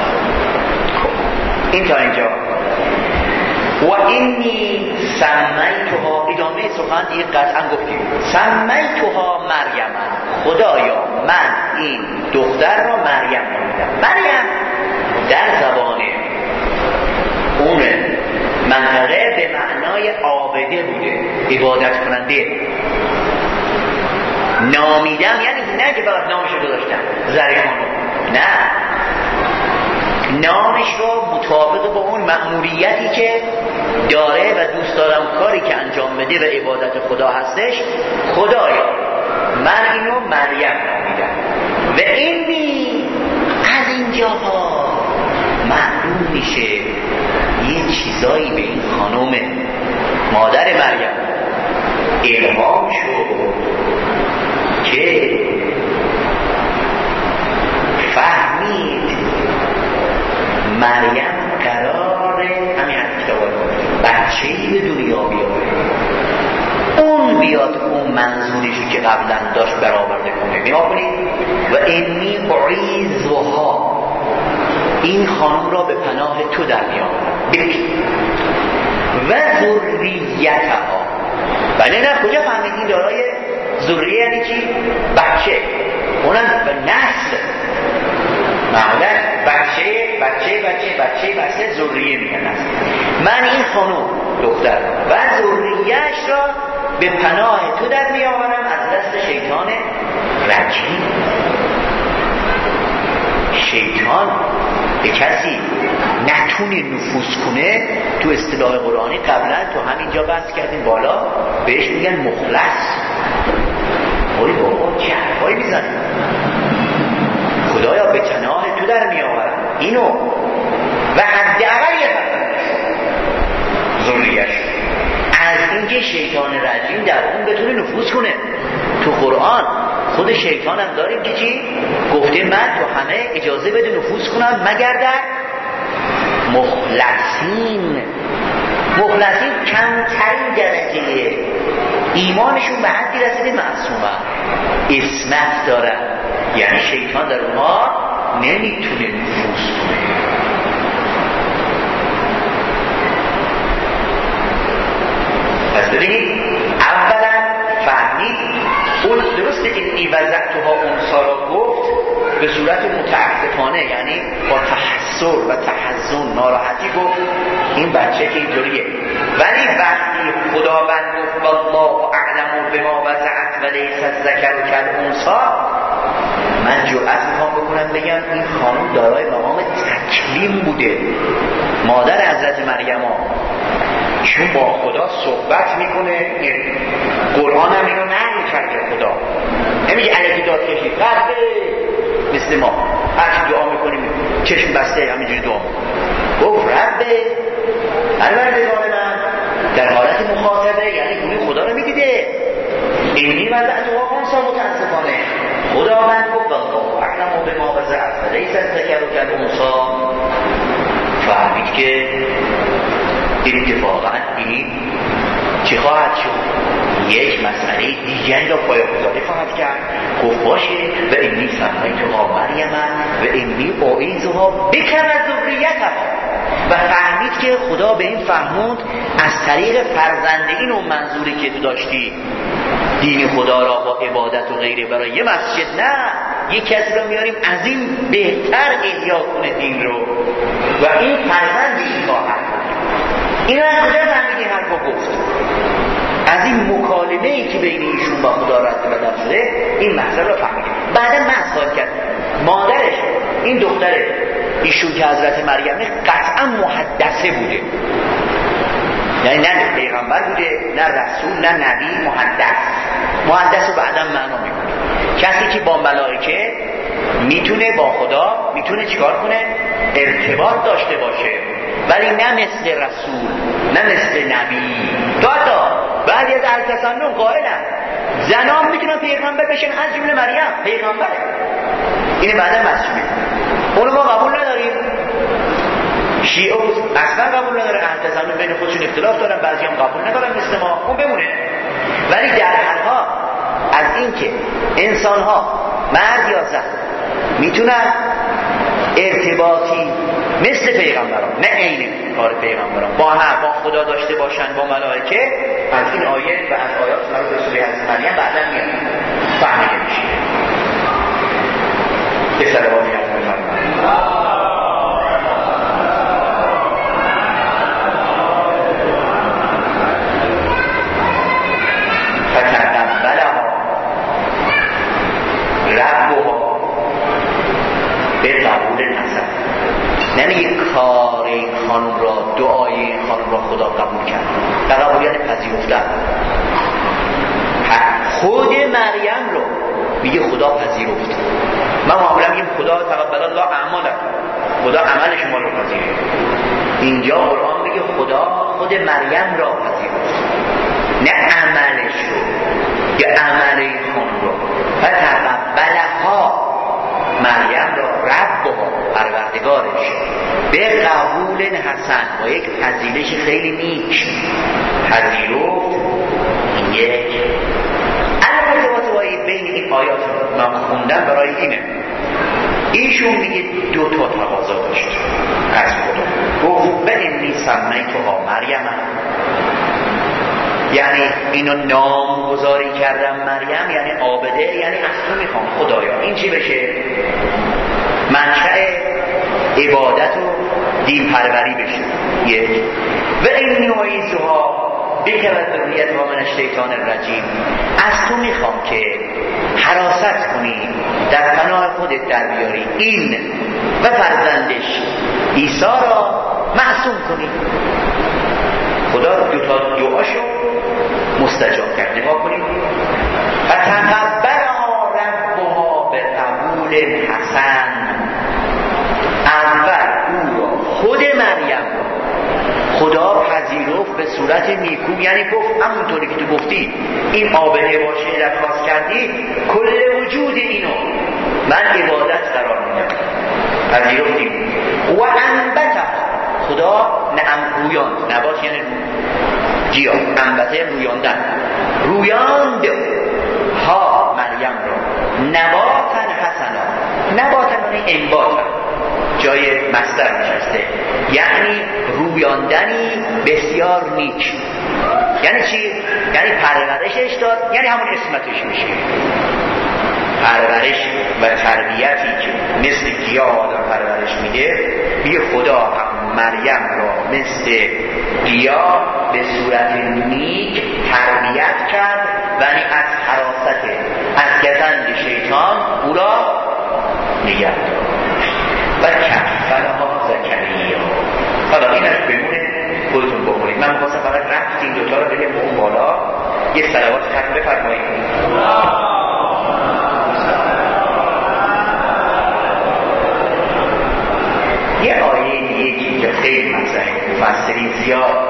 Speaker 1: این تا اینجا. و اینی سمیتها، ادامه سخن دیگه قطعا گفتیم، سمیتها مریم، خدایا من این دختر را مریم نامیدم. مریم در زبان اون منطقه به معنای عابده بوده، عبادت کننده. نامیدم یعنی نه که فقط نامش رو گذاشتم زریخانو، نه، نامش رو مطابق با اون مأموریتی که داره و دوست دارم کاری که انجام بده و عبادت خدا هستش، خدایا من اینو مریم نامیدم. و اینی از اینجاها معلوم میشه یه چیزایی به این خانم مادر مریم الهام شد که فهمید مریم قراره همین کتاب بچه‌ای به دنیا بیاره، اون بیاد اون منظوریشو که قبلا داشت برآورده کنه. نگاه کنید و انی اعیذها، این خانم را به پناه تو در میآورم، بگید و ذریتها. بله نه کجا فهمیدین دارای ذریه یعنی چی؟ بچه، اونم به نسل، معمولا بچه بچه بچه بچه بچه ذریه میگن. من این خانم دختر و ذریه‌اش را به پناه تو در میآورم از دست شیطان رجیم. شیطان به کسی نتونه نفوذ کنه، تو اصطلاح قرآنی قبلا تو همینجا بحث کردیم بالا، بهش میگن مخلص. وای بابا چه حرفایی میزنه، خدایا به پناه تو در میآورم اینو و حداقل یه ذریه‌اش از اینکه شیطان رجیم در اون بتونه نفوذ کنه. تو قرآن خود شیطان هم داریم که چی؟ گفته من تو همه اجازه بده نفوذ کنم مگر در مخلصین. مخلصین کمترین درجه ایمانشون به حدی رسیده معصومه، اسمت دارن، یعنی شیطان در اونها نمیتونه نفوذ کنه. پس ببینید اولا فهمید اون درست اینی وضعتها اونسا را گفت به صورت متعففانه، یعنی با تحسر و تحزن ناراحتی گفت این بچه که اینطوریه، ولی وقتی خداوند گفت والله اعلم بما وضعت و لیس الذکر کالانثی، من جرأت میخوام بکنم بگم این خانم دارای مقام تکلیم بوده. مادر حضرت مریم چون با خدا صحبت میکنه، قرآن هم اینو نقل کرده، خدا نمیگه الکی داد کشید قرده مثل ما هرچی دعا میکنیم چشم بسته همینجوری دعا گفت ربه پروردگار من در حالت مخاطبه، یعنی گونه خدا رو میدیده. اینی وضعت و انسا متاسفانه خداوند گفت والله اعلم بما وضعت و لیس الذکر کالانثی. فهمید که اتفاقا این چه خواهد شد؟ یک مسئله دیگری را پایه‌گذاری خواهد کرد. گفت باشه و اینی سمیتها مریم و اینی اعیذها بک و ذریتها. و فهمید که خدا به این فهموند از طریق فرزندگی اون منظوری که تو داشتی دین خدا را با عبادت و غیره برای یه مسجد، نه یک کسی رو میاریم از این بهتر احیا کنه دین رو و این فرزند این خواهد. این رو از کجا فهمیدی حرفا گفت؟ از این مکالمه ای که بین ایشون با خدا رد و بدل شده این مطلب رو فهمیدیم. بعدا من سوال کرد مادرش این دختره ایشون که حضرت مریم قطعا محدثه بوده، یعنی نه پیغمبر بوده نه رسول نه نبی، محدث. محدث رو بعدا معنا میکنه کسی که با ملائکه میتونه با خدا میتونه چیکار کنه؟ ارتباط داشته باشه، ولی نه مثل رسول نه مثل نبی. تو حتی بعضی از اهل تسنن قائلن زنان میتونن پیغمبر بشن از جمله مریم پیغمبره. اینه بعدا مسئولی اونو ما قبول نداریم. شیعه اصلا قبول نداره، اهل تسنن بین خودشون اختلاف دارن، بعضی هم قبول ندارن مثل ما، اون بمونه. ولی در هر حال از این که انسان ها مرد یا زن میتونن ارتباطی مثل پیغمبران نه عین کار پیغمبران با هم با خدا داشته باشن با ملائکه، از این آیه و از آیات مربوط به سوره حضرت مریم بعدا میاد فهمیده میشه. به صلواتی هم بفرمایید. فتقبلها ربها به قبول نظر، نمیگه کار این خانم را دعای این خانم را خدا قبول کرد، قبولیت پذیرفتن. خود مریم رو میگه خدا پذیرفت. ما معمولا میگیم خدا تقبل الله اعماله، خدا عمل شما رو پذیره. اینجا قرآن میگه خدا خود مریم را پذیرفت، نه عملش رو یا عمل این خانم رو. فتقبلها مریم را میشه به قبول حسن، با یک پذیرش خیلی نیک پذیرفت. این یک البته واسه بین این آیات من خوندم برای اینه، ایشون میگه دو تا تقاضا داشت از خدا. گفت به انی سمیتها مریم، یعنی اینو نام گذاری کردم مریم، یعنی عابده، یعنی از تو میخوام خدایا این چی بشه؟ منشأ عبادت و دین پروری بشه. یک و اینی اعیذها بک و ذریتها من الشیطان الرجیم، از تو میخوام که حراست کنی، در پناه خودت در بیاری این و فرزندش عیسی را معصوم کنی. خدا دو تا دعاشو مستجاب کرد. نگاه کنید، فتقبلها ربها به قبول حسن، اول او را خود مریم خدا پذیرفت به صورت نیکو، یعنی گفت همونطوری که تو گفتی این عابده باشه درخواست کردی، کل وجود اینو من عبادت قرار میدم، پذیرفتیم. و انبته خدا نعم رویاند، نبات یعنی گیا، انبته رویاندن، رویاند ها مریم را نباتن حسنا، نباتن یعنی انباتن، جای مصدر نشسته، یعنی رویاندنی بسیار نیک. یعنی چی؟ یعنی پرورشش داد، یعنی همون اسمتش میشه. پرورش و تربیتی که مثل گیاه آدم پرورش میده، بی خدا هم مریم را مثل گیاه به صورت نیک تربیت کرد، یعنی از حراست از گزند شیطان او را نگه داشت. و کفلها زکریا. حالا این از بمونه خودتون بخورید. من می‌خواستم فقط رفت این دوتا رو بگم اون بالا یه صلوات ختم بفرمایید. یه آیه دیگه که خیلی مطرحه، مفسرین زیاد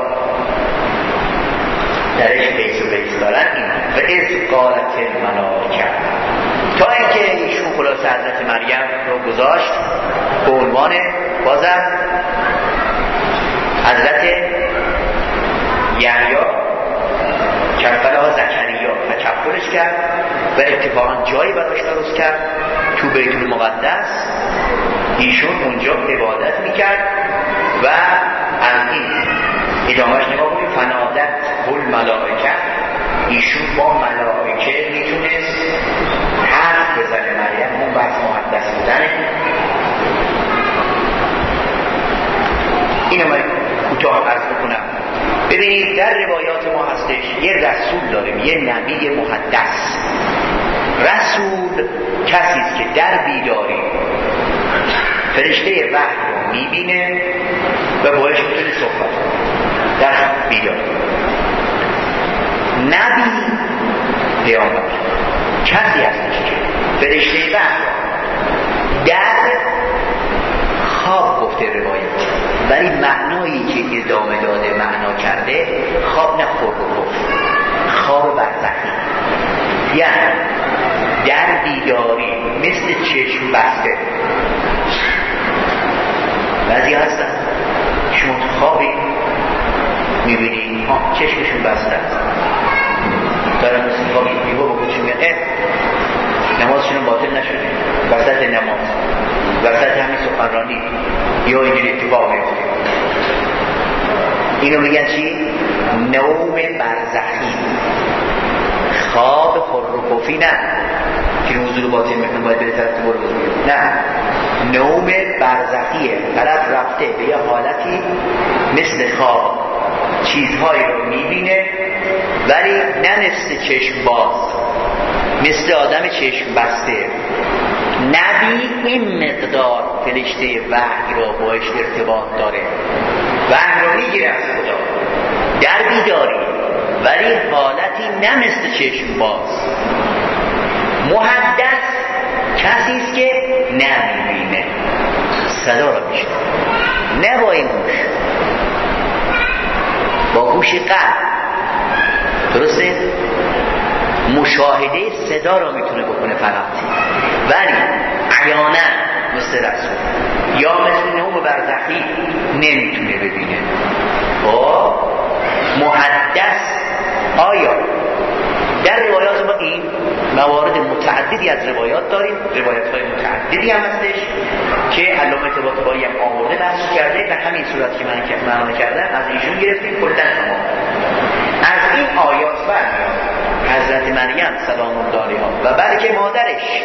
Speaker 1: درش بیس و بیس دارن، این و از قالت الملائکه، تا اینکه ایشون خلاص حضرت مریم رو گذاشت به عنوان بازم حضرت یحیی، کفلها زکریا و کفلش کرد و اتفاقا جایی براش درست کرد تو بیت المقدس. ایشون اونجا عبادت میکرد و از این ادامهش نگاه کنید، فنادت الملائکه، ایشون با ملائکه میتونست حرف بزنه. مریم اون بحث محدث بودنه. اینو من کوتاه عرض بکنم. ببینید در روایات ما هستش یه رسول داریم، یه نبی محدث. رسول کسی است که در بیداری فرشته وحی رو میبینه و باهاش میتونه صحبت در بیداری. نبی پیامبر کسی هستش که فرشته وحی در خواب گفته روایت، ولی معنایی که ادامه داده معنا کرده خواب نه خور و کفر، خواب برزخی، یعنی در بیداری مثل چشم بسته. بعضی هستن شما تو خوابی میبینی ها چشمشون بسته دارن مثل خوابی میبا با کچون میگن اه نمازشون باطل نشده، وسط نماز وسط همین سخنرانی یا اینجوری اتفاق میفته. اینو میگن چی؟ نوم برزخی، خواب خرکفی نه که حضور باطل میکنه باید بره طرف برو بزرگی، نه، نوم برزخیه. طرف رفته به یه حالتی مثل خواب چیزهایی رو میبینه ولی نه مثل چشم باز، مثل آدم چشم بسته. نبی این مقدار فرشته وحی را باش ارتباط داره، وحی را میگیره از خدا در بیداری، ولی حالتی نه مثل چشم باز. محدث کسی است که نمیبینه، صدا را میشنوه، نه با این گوش، با گوش قلب، درسته؟ مشاهده صدا را میتونه بکنه فقط، ولی عیانا مثل رسول، یا مثل نوم برزخی نمیتونه ببینه. با محدث آیا در روایات ما این موارد متعددی از روایات داریم، روایات های متعددی هم هستش که علامه طباطبایی هم آورده بحث کرده، به همین صورت که من معنا کردم از ایشون گرفتیم کلا تمام. از این آیات برمیاد حضرت مریم سلام الله علیها و بلکه مادرش،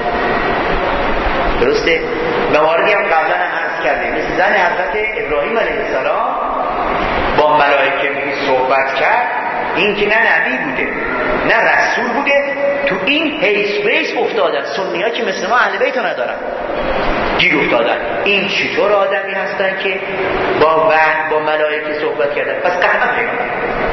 Speaker 1: درسته؟ مواردی هم قبلا هم عرض کردیم، مثل زن حضرت ابراهیم علیه السلام با ملائکه صحبت کرد، این که نه نبی بوده نه رسول بوده، تو این هیس بیس افتادن. سنی ها که مثل ما اهل بیت ندارن گیر افتادن. این چطور آدمی هستن که با وحی با ملائکه صحبت کردن؟ پس قطعا پیغمبر،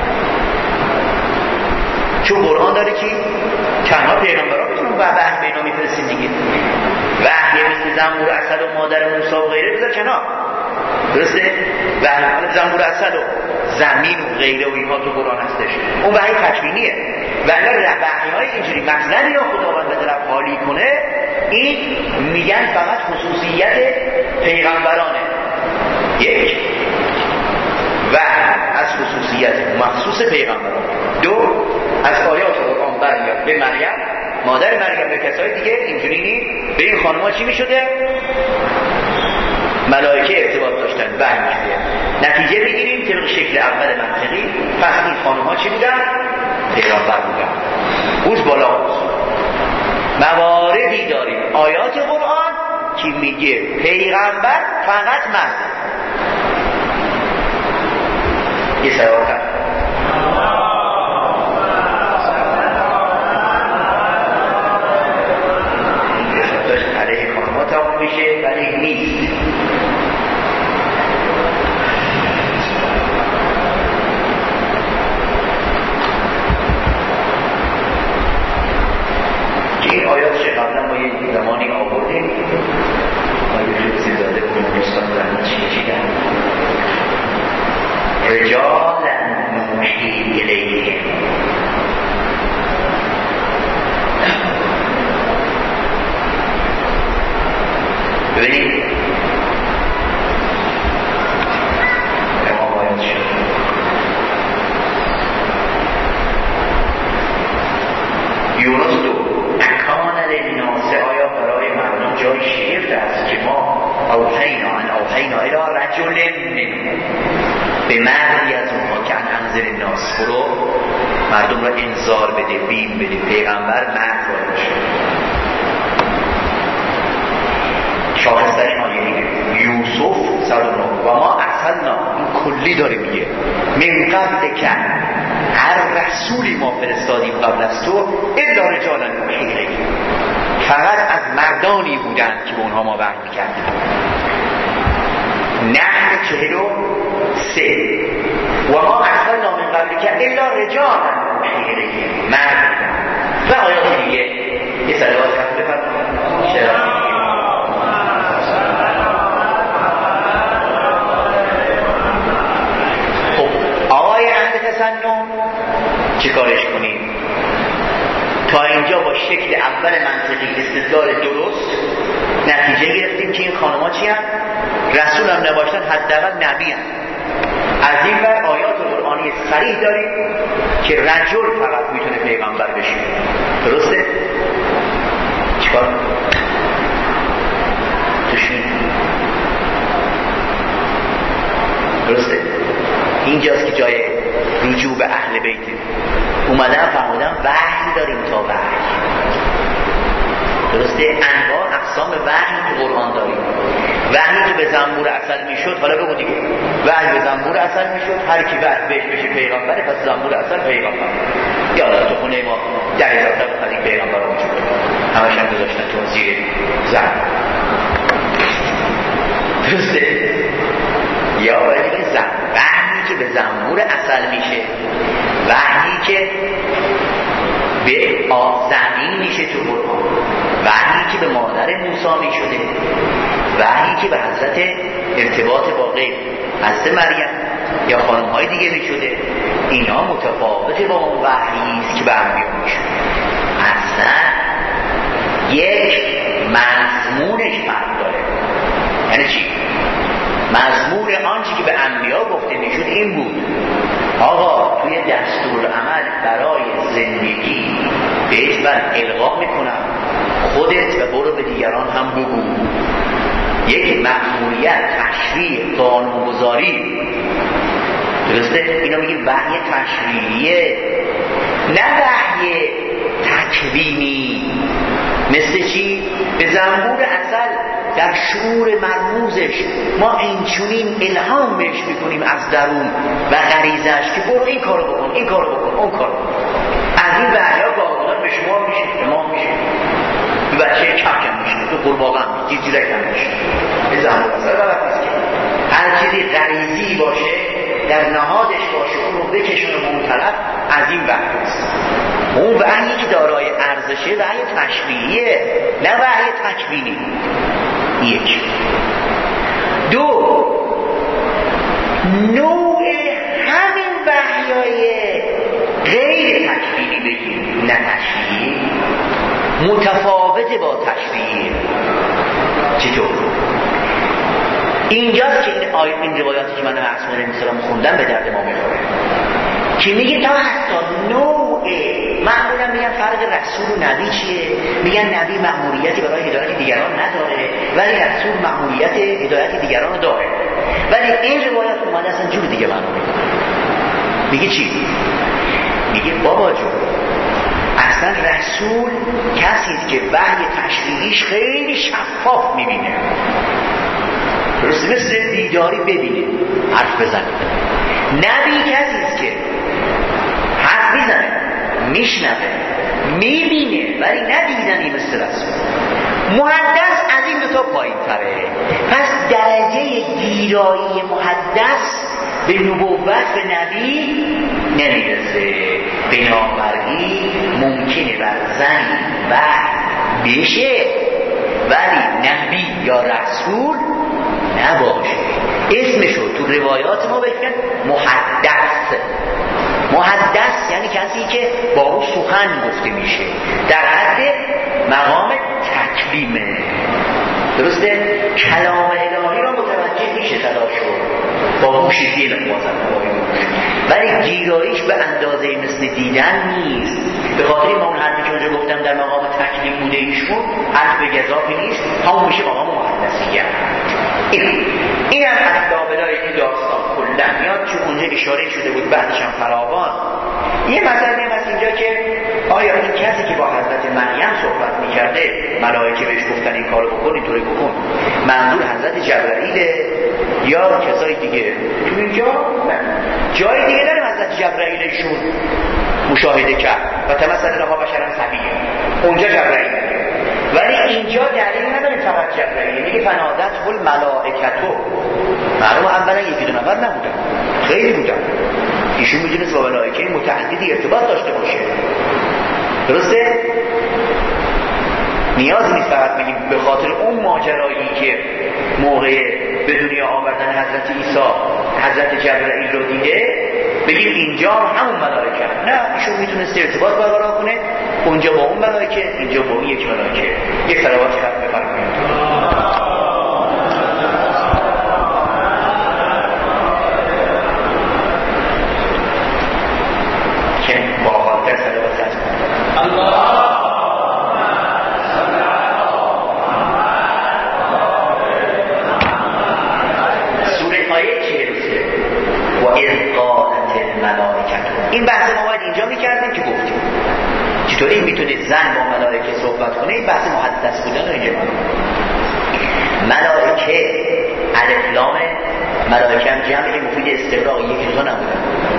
Speaker 1: چون قرآن داره که تنها پیغمبرها میتونن و وحی به اینا میفرستین دیگه. وحی مثل زنبور عسل و مادر موسی و غیره بذار کنار، درسته؟ وحی زنبور عسل و زمین و غیره و اینها تو قرآن هستش، اون وحی تکوینیه. و اگر وحی های اینجوری مثلا یا خداوند به طرف حالی کنه، این میگن فقط خصوصیت پیغمبرانه. یک، وحی از خصوصیت مخصوص پیغمبران. دو، از آیات قرآن برمیاد به مریم مادر مریم، به کسای دیگه اینجوری نی. به این خانم‌ها چی میشده؟ ملائکه ارتباط داشتن، وحی میشده. نتیجه بگیریم طبق شکل اول منطقی، پس این خانم‌ها چی بودن؟ پیغمبر بودن. اوز بالا اوز. مواردی داریم آیات قرآن که میگه پیغمبر فقط مرده. یه سوال کرد علیه خانم‌ها تمام میشه ولی نیست. این آیات چه قبلا ما یه زمانی آوردیم، ما یه خیلی زاده بودیم دوستان دارن چی چی دارن رجالا نوحی الیهم. ببینید امام آیات شد یونس دو اکان للناس، آیا برای مردم جای شگفت است که ما اوحینا ان اوحینا الی رجل منهم، به مردی از اونها که ان انذر الناس، برو مردم را انذار بده، بیم بده. پیغمبر مرد باید شد. شاخصترین آیه یوسف سلام و ما ارسلنا، این کلی داره میگه من قبل که هر رسولی ما فرستادیم قبل از تو الا رجالا نوحی الیهم، فقط از مردانی بودند که به اونها ما وحی میکردیم. نحن چهل و سه و ما ارسلنا من قبل که الا رجالا نوحی الیهم، مرد. و آیات دیگه یه صلوات کردن بفرمایید. تسنن چه کارش کنیم؟ تا اینجا با شکل اول منطقی استدلال درست نتیجه گرفتیم که این خانم‌ها چی هستند؟ رسول هم نباشتن، حداقل نبی هستند. از این بر آیات قرآنی صریح داریم که رجل فقط میتونه پیغمبر بشه، درسته؟ چیکار؟ توشین درسته؟ اینجاست که جای رجوع به اهل بیته. اومدن فرمودن وحی داریم تا وحی، درسته؟ انواع اقسام وحی تو قرآن داریم. وحی که به زنبور عسل میشد، حالا بگو دیگه، وحی به زنبور عسل میشد، هر کی وحی بهش بشه پیغمبره، پس زنبور عسل پیغمبر. یا الله تو خونه ما در هزار تا بخوادیم پیغمبر رو وجود همش هم گذاشتن تو زیر زن، درسته؟ یا باید به زن وحی که به زنبور عسل میشه، وحی که به آزمین میشه تو قرآن، وحی که به مادر موسی میشده، وحی که به حضرت ارتباط با غیب حضرت مریم یا خانم های دیگه میشده، اینا متفاوته با اون وحی است که به انبیا میشده. اصلا یک مضمونش فرق داره. یعنی چی؟ مضمون آنچه که به انبیا گفته میشد این بود آقا توی دستورالعمل برای زندگی بهش من القا میکنم، خودت و برو به دیگران هم بگو. یک مأموریت تشریع قانونگذاری، درسته؟ اینا میگیم وحی تشریعیه، نه وحی تکوینی. مثل چی؟ به زنبور اصل در شعور مرموزش ما اینچونین الهام بهش میکنیم از درون و غریزش که برو این کارو بکن، این کارو بکن، اون کارو بکن. از این وحی‌ها گاهی به شما میشه، به ما میشه، به بچه کم میشه، به قرباغه هم میشه، جیرک هم میشه. به زنبور اصل غلط نیست که هر چیزی غریزی باشه در نهادش باشه اون رو بکشونه به اون طرف، از این وحی است. اون وحیی که دارای ارزشه وحی تشریعیه، نه وحی تکوینی. یک. دو، نوع همین وحیای غیر تکوینی بگیم، نه تشریعی، متفاوت با تشریعی. چطور؟ اینجاست که این آیه، این روایاتی که من معصومه علیه السلام خوندم به درد ما میخوره که میگه تا حتی نوع، معمولا میگن فرق رسول و نبی چیه؟ میگن نبی مأموریتی برای هدایت دیگران نداره ولی رسول مأموریت هدایت دیگران رو داره. ولی این روایت اومده اصلا جور دیگه معنا میکنه. میگه چی؟ میگه بابا جون اصلا رسول کسیست که وحی تشریعیش خیلی شفاف میبینه، درست مثل دیداری ببینه حرف بزنه. نبی کسیست که حرف میزنه، میشنوه، میبینه ولی ندیدنی مثل رسول. محدث از این دو تا پایین تره. پس درجه گیرایی محدث به نبوت به نبی نمیرسه. بنابراین ممکنه بر زنی وحی بشه ولی نبی یا رسول نباشه. اسمشو تو روایات ما بگن محدث. محدث یعنی کسی که با او سخن گفته میشه در حد مقام تکلیمه، درسته؟ کلام الهی را متوجه میشه صدا شد با گوش دل بازم، ولی گیراییش به اندازه مثل دیدن نیست. به خاطر این اون حرفی که اونجا گفتم در مقام تکلیم بوده ایشون حرف به گزافی نیست، همون میشه مقام محدثیه. این این هم از دابلای این داستان کلن میاد، چون اونجا اشاره شده بود بعدش هم فراوان. یه مسئله هم از اینجا که آیا این کسی که با حضرت مریم صحبت میکرده ملائکه بهش گفتن این کارو بکن، اینطوری بکن، منظور حضرت جبرائیله یا کسای دیگه؟ تو اینجا نه، جای دیگه داریم حضرت جبرائیل ایشون مشاهده کرد و تمثل لها بشرا سویه، اونجا جبرائیل. ولی اینجا دلیل نداریم فقط جبرائیل، میگه فنادت هل ملائکتو. معلوم اولا یکی دو نفر نبودن، خیلی بودن. ایشون میدونست با ملائکه متعددی ارتباط داشته باشه، درسته؟ نیازی نیست فقط بگیم به خاطر اون ماجرایی که موقع به دنیا آوردن حضرت عیسی حضرت جبرائیل رو دیده بگیم اینجا همون ملائکه. نه، ایشون میتونست ارتباط برقرار کنه اونجا با اون ملائکه، اینجا با اون یک ملائکه. یک صلوات خط بفرمایید. که با خاطر صلوات خط الله این بحث ما باید اینجا میکردیم که گفتیم چطوری میتونه زن با ملائکه صحبت کنه. این بحث محدث بودن رو اینجا ملائکه الف لام ملائکه هم جمعی مفید استغراق یک روزا نبودن.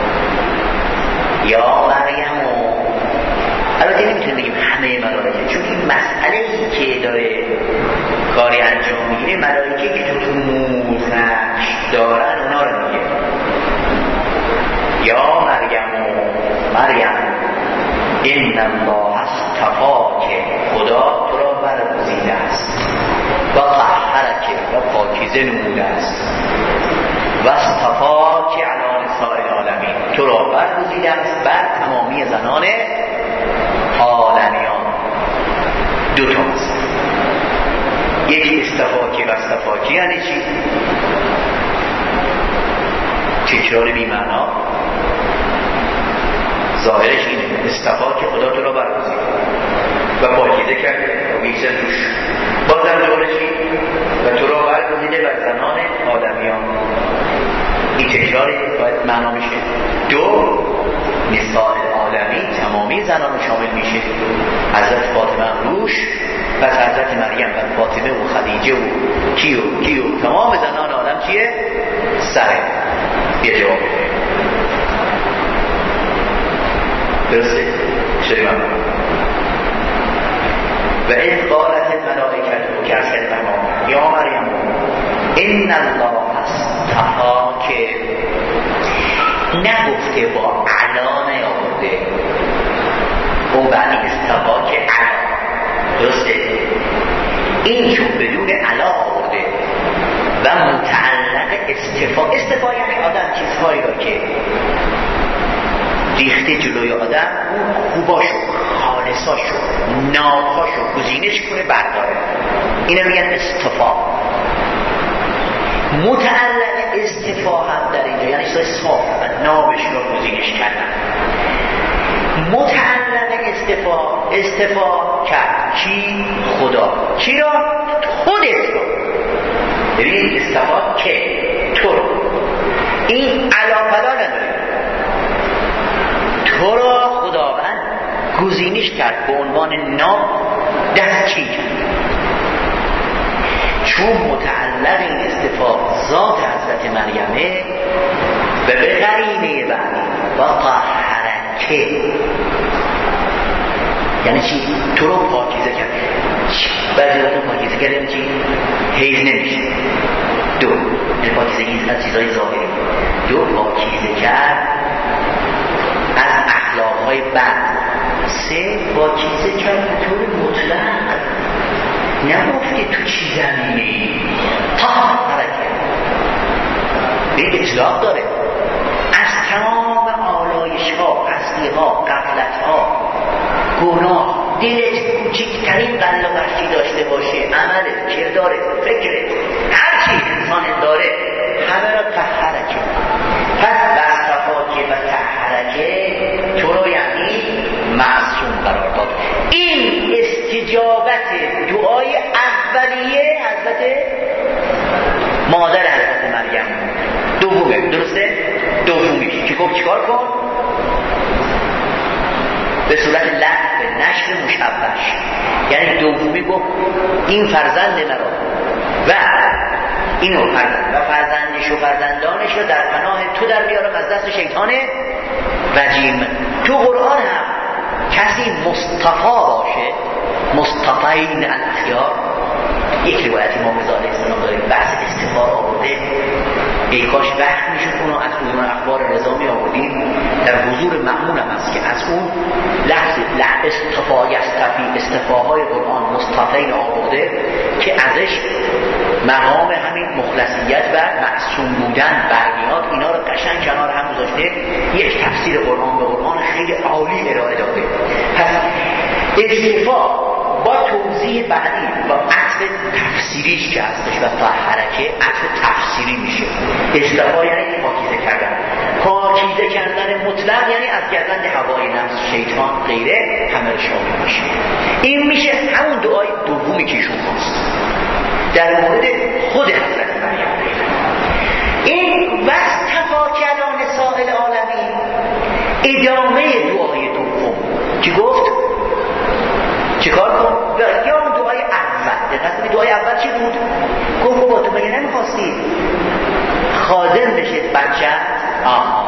Speaker 1: یا مریم و البته نمیتونیم بگیم همه ملائکه، چون این مسئله ای که داره کاری انجام میگیره ملائکه که تو نور نقش دارن اونا رو میگه. یا مریم و مریم این الله اصطفاک، خدا تو را برگزیده است و طهرک و پاکیزه نموده است و اصطفاک علی نساء العالمین، تو را برگزیده است بر تمامی زنان عالمیان. دو تا است. یک استفاکی و استفاکی یعنی چی؟ تکرار بی معنا. ظاهرش اینه استفا که خدا تو را برگزید و پاکیزه کرده و میگذن روش، بازم دوباره چی؟ و تو را برگزیده و زنان آدمیان. این تکراری باید معنا میشه. دو، نساء عالمی تمامی زنان رو شامل میشه. حضرت فاطمه روش، پس حضرت مریم و فاطمه و خدیجه و کیو کیو تمام زنان عالم چیه؟ سره. یه جواب درسته؟ شدیم هم و این قالت الملائکت و کس کلمه یا مریم این الله استفا که نگفته با علا نیاورده، اون بعدی استفا که علا، درسته؟ این چون بدون علا آورده و متعلق استفا. استفا یعنی آدم چیزهایی را که ریخته جلوی آدم اون خوباشو، خالصاشو، نابهاشو گزینش کنه برداره، اینو میگن استفا. متعلق استفا هم در اینجا یعنی چیزای صاف و نابش رو گزینش کردن. متعلق استفا، استفا کرد کی؟ خدا. کی را؟ خودت را. ببین استفا که تو رو، این علاقلا نداره، تو را خداوند گزینش کرد به عنوان نام دستچین کرد. چون متعلق این استفا ذات حضرت مریمه و به قرینه بعدی و طهرکه یعنی چی؟ تو رو پاکیزه کرد. بعضی وقتا پاکیزه کرد یعنی چی؟ حیز نمیشه. دو، پاکیزگی از چیزهای ظاهری. دو، پاکیزه کرد از اخلاقهای بد. سه، پاکیزه کرد به طور مطلق، نگفته تو چی زمینی، طهرکه به اطلاق داره. از تمام آلایش ها، هستی ها، غفلت ها، گناه، دلت کوچکترین قل و قشی داشته باشه، عمل، کردار، فکر، هر چی انسان داره همه را طهرکه. پس بستفاکه و طهرکه تو رو یعنی معصوم قرار داد. این استجابت دعای اولیه حضرت مادر حضرت مریم دومه، درسته؟ دومیش که گفت چیکار کن؟ به صورت لحظه نشر مشبش، یعنی دومی گفت این فرزند مرا و اینو فرزند و فرزندش و فرزندانش رو در پناه تو در بیارم از دست شیطان رجیم. تو قرآن هم کسی مصطفا باشه، مصطفین الاخیار، یک روایتی ما به علیه السلام داریم بحث استفا آورده، ای کاش وقت میشد اونو از اون اخبار رضا می آوردیم، در حضور مأمون هم هست که از اون لحظه استفا یستفی استفاهای قرآن مصطفین آورده که ازش مقام همین مخلصیت و معصوم بودن برمیاد. اینا رو قشنگ کنار هم گذاشته، یک تفسیر قرآن به قرآن خیلی عالی ارائه داده. پس استفا با توضیح بعدی با عطف تفسیریش که هستش و طهرکه عطف تفسیری میشه. استفا یعنی پاکیزه کردن، پاکیزه کردن مطلق یعنی از گردن هوای نفس، شیطان، غیره همه رو شامل میشه. این میشه همون دعای دومی که ایشون خواست در مورد خود حضرت مریم. این واستفا کلان سائل عالمی ادامه دعای دوم که گفت چیکار کن؟ یا اون دعای اول. دقیقا دعای اول چی بود؟ گفت با تو مگه نمیخواستی خادم بشه بچه؟ آها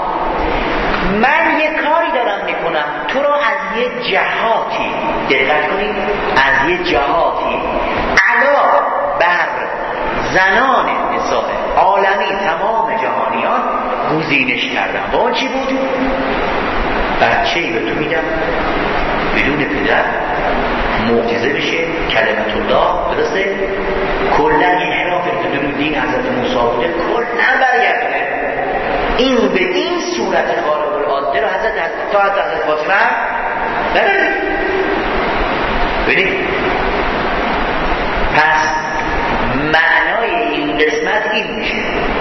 Speaker 1: من یه کاری دارم میکنم تو را از یه جهاتی، دقت کنید، از یه جهاتی علا بر زنان نساء عالمی تمام جهانیان گزینش کردم. با اون چی بود؟ بچه‌ای به تو میدم بدون پدر، معجزه بشه، کلمت الله، درسته؟ کلن این حرافه که درود دین حضرت موسی بوده کلن برگردونه. این به این صورت خارق العاده رو حضرت تا حضرت فاطمه نداره. ببینید پس این قسمت این میشه،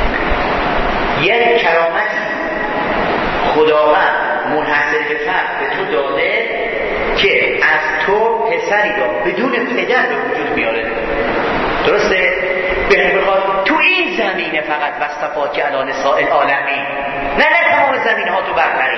Speaker 1: یک کرامتی خداوند منحصر به فرد به تو داده که از تو پسری را بدون پدر به وجود میاره. درسته؟ به بخواد تو این زمینه فقط وصفات که الان سائل عالمی، نه نه تمام زمینه ها تو برتری.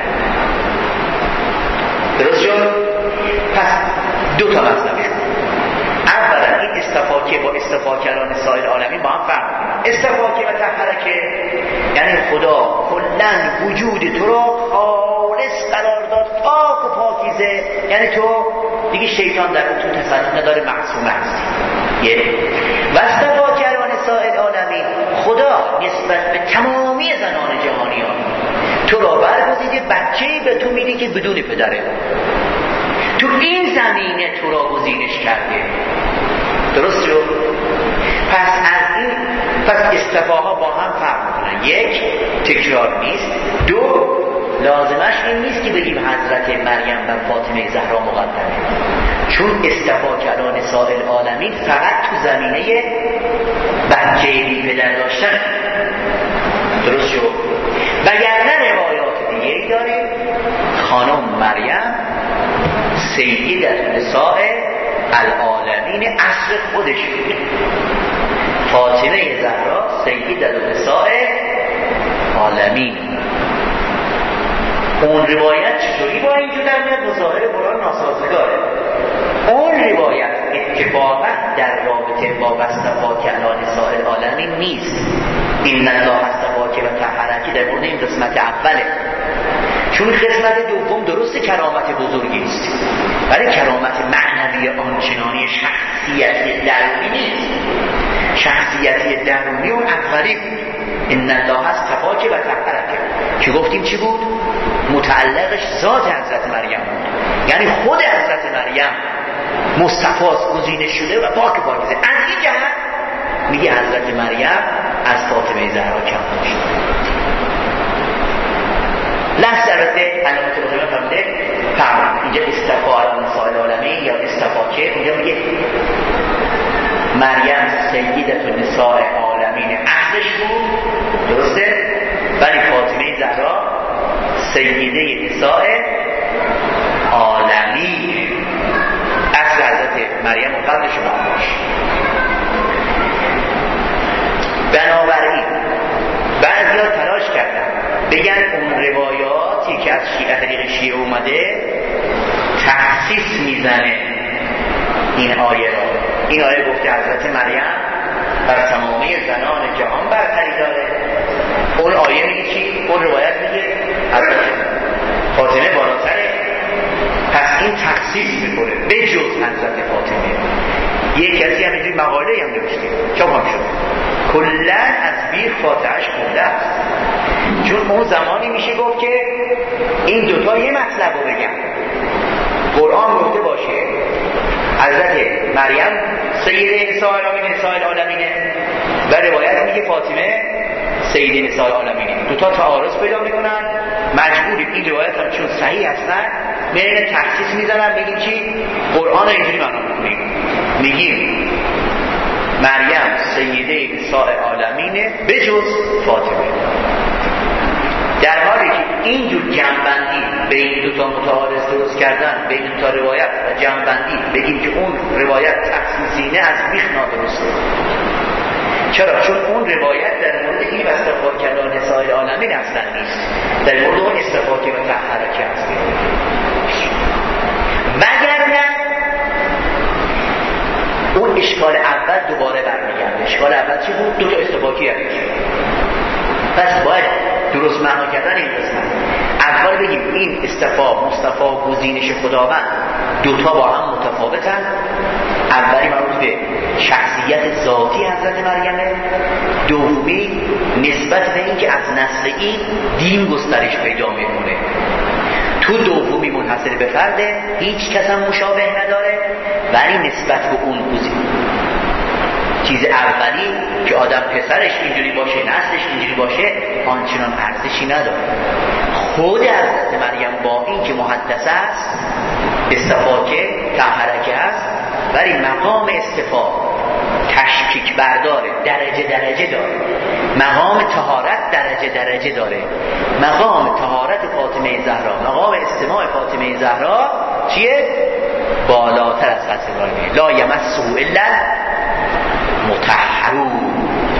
Speaker 1: درست شد؟ پس دو تا مطلب شد. اولا این استفاکه با استفاکه الان سائل عالمی با هم فرق کنن. استفاکه و تحرکه یعنی خدا کلن وجود تو را خالص قرار داد، پاک و پاکیزه، یعنی تو دیگه شیطان در اون تو تصرف نداره، معصوم هستی. یه و استفاکه الان سائل عالمی خدا نسبت به تمامی زنان جهانیان تو را برگزیده، بچه‌ای به تو میده که بدون پدره، تو این زمینه تو را گزینش کرده. درست شد؟ پس از این پس استفاها با هم فرق میکنن. یک، تکرار نیست. دو، لازمش این نیست که بگیم حضرت مریم و فاطمه زهرا مقدمه، چون استفا کلان سائل عالمین فقط تو زمینه بچه بی پدر داشتن. درست شد؟ وگرنه روایات دیگه داریم خانم مریم سیدت نساء العالمین عصر خودش بود، فاطمه زهرا سیدت نساء عالمین. اون روایت چطوری با اینجا در میاد؟ مظاهر قرآن ناسازگاره. اون روایت اتفاقا در رابطه با وصفات کلان نساء العالمین نیست. این الله استفاکه و تحرکی در مورد این قسمت اوله، چون قسمت دوم درست کرامت بزرگی است، ولی کرامت معنوی آنچنانی شخصیتی درونی نیست. شخصیتی درونی اون اولی این الله استفاکه و تحرکه که گفتیم چی بود؟ متعلقش ذات حضرت مریم بود، یعنی خود حضرت مریم مصطفاست، گزینش شده و پاک پاکیزه. از این جهت میگه حضرت مریم از فاطمه زهرا کم داشت. لحظ البته علامت بخیران فرموده فرمود اینجا استفا علام سائل عالمی یا استفا که اینجا میگه مریم سیدت نساء عالمین اصلش بود، درسته؟ ولی فاطمه زهرا سیده نساء عالمین، اصل حضرت مریم و قبلش و بعدش. بنابراین بعضیا تلاش کردن بگن اون روایاتی که از شیعه طریق شیعه اومده تخصیص میزنه این آیه را. این آیه گفته حضرت مریم بر تمامی زنان جهان برتری داره. اون آیه میگه چی؟ اون روایت میگه حضرت فاطمه بالاتره، پس این تخصیص میکنه به جز حضرت فاطمه. یک کسی هم اینجوری مقاله هم نوشته چاپ هم شد کلن از بیخ فاتحش خونده است، چون اون زمانی میشه گفت که این دوتا یه مطلب رو بگن. قرآن گفته باشه حضرت مریم سیده نساء العالمین نساء العالمینه و روایت میگه فاطمه سیده نساء العالمینه، دوتا تعارض پیدا میکنن. مجبوریم این روایت هم چون صحیح هستن میرین تخصیص میزنن، بگیم چی؟ قرآن اینجوری معنا میکنیم، میگیم مریم سیده نساء العالمینه به جز فاطمه، در حالی که اینجور جمع‌بندی بین دو تا متعارض درست کردن، بین دو تا روایت و جمع‌بندی بگیم که اون روایت تخصیصینه از بیخ نادرسته. چرا؟ چون اون روایت در مورد این استفاده کلان نساء العالمین اصلا نیست، در مورد اون استفاده و تحرکه هست. وگرنه اون اشکال اول دوباره برمیگرده. اشکال اول چی بود؟ دو تا استفاده هست. پس باید درست معنا کردن این قسمت. اول بگیم این استفا مصطفا گزینش خداوند دوتا با هم متفاوتن. اولی مربوط به شخصیت ذاتی حضرت مریمه، دومی نسبت به این که از نسل این دین گسترش پیدا میکنه. تو دومی منحصر به فرده، هیچ کس هم مشابه نداره، ولی نسبت به اون گزینش چیز اولی که آدم پسرش اینجوری باشه، نسلش اینجوری باشه، آنچنان ارزشی نداره. خود حضرت مریم با این که محدثه است، استفاکه تحرکه است، ولی مقام استفا تشکیک برداره، درجه درجه داره. مقام طهارت درجه درجه داره. مقام طهارت فاطمه زهرا، مقام استماع فاطمه زهرا چیه؟ بالاتر از سطح ابراهیمی. لا یمسه الا المطهرون.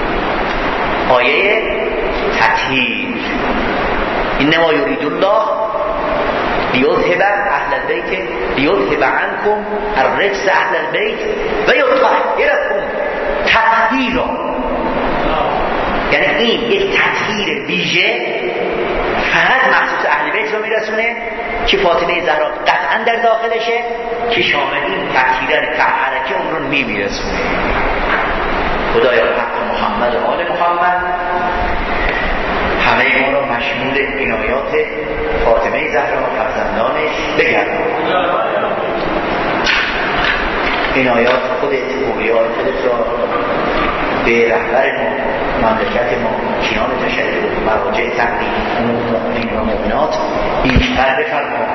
Speaker 1: آیه تطهیر. انما یرید الله لیذهب اهل البیت لیذهب عنکم الرجس اهل البیت و یطهرکم تطهیرا. یعنی این یک تطهیر ویژه فقط مخصوص اهل بیت رو میرسونه که فاطمه زهرا قطعا در داخلشه، که شامل این تطهیر تطهرکی اون رو نمیرسونه. خدایا حق محمد و آل محمد همه ما را مشمول عنایات فاطمه زهرا و فرزندانش بگردان. عنایات خودت، اولیاء خودت را به رهبر ما، مملکت ما، کیان تشریع، مراجع تقدیم، مؤمنین و مؤمنات بیشتر بفرما.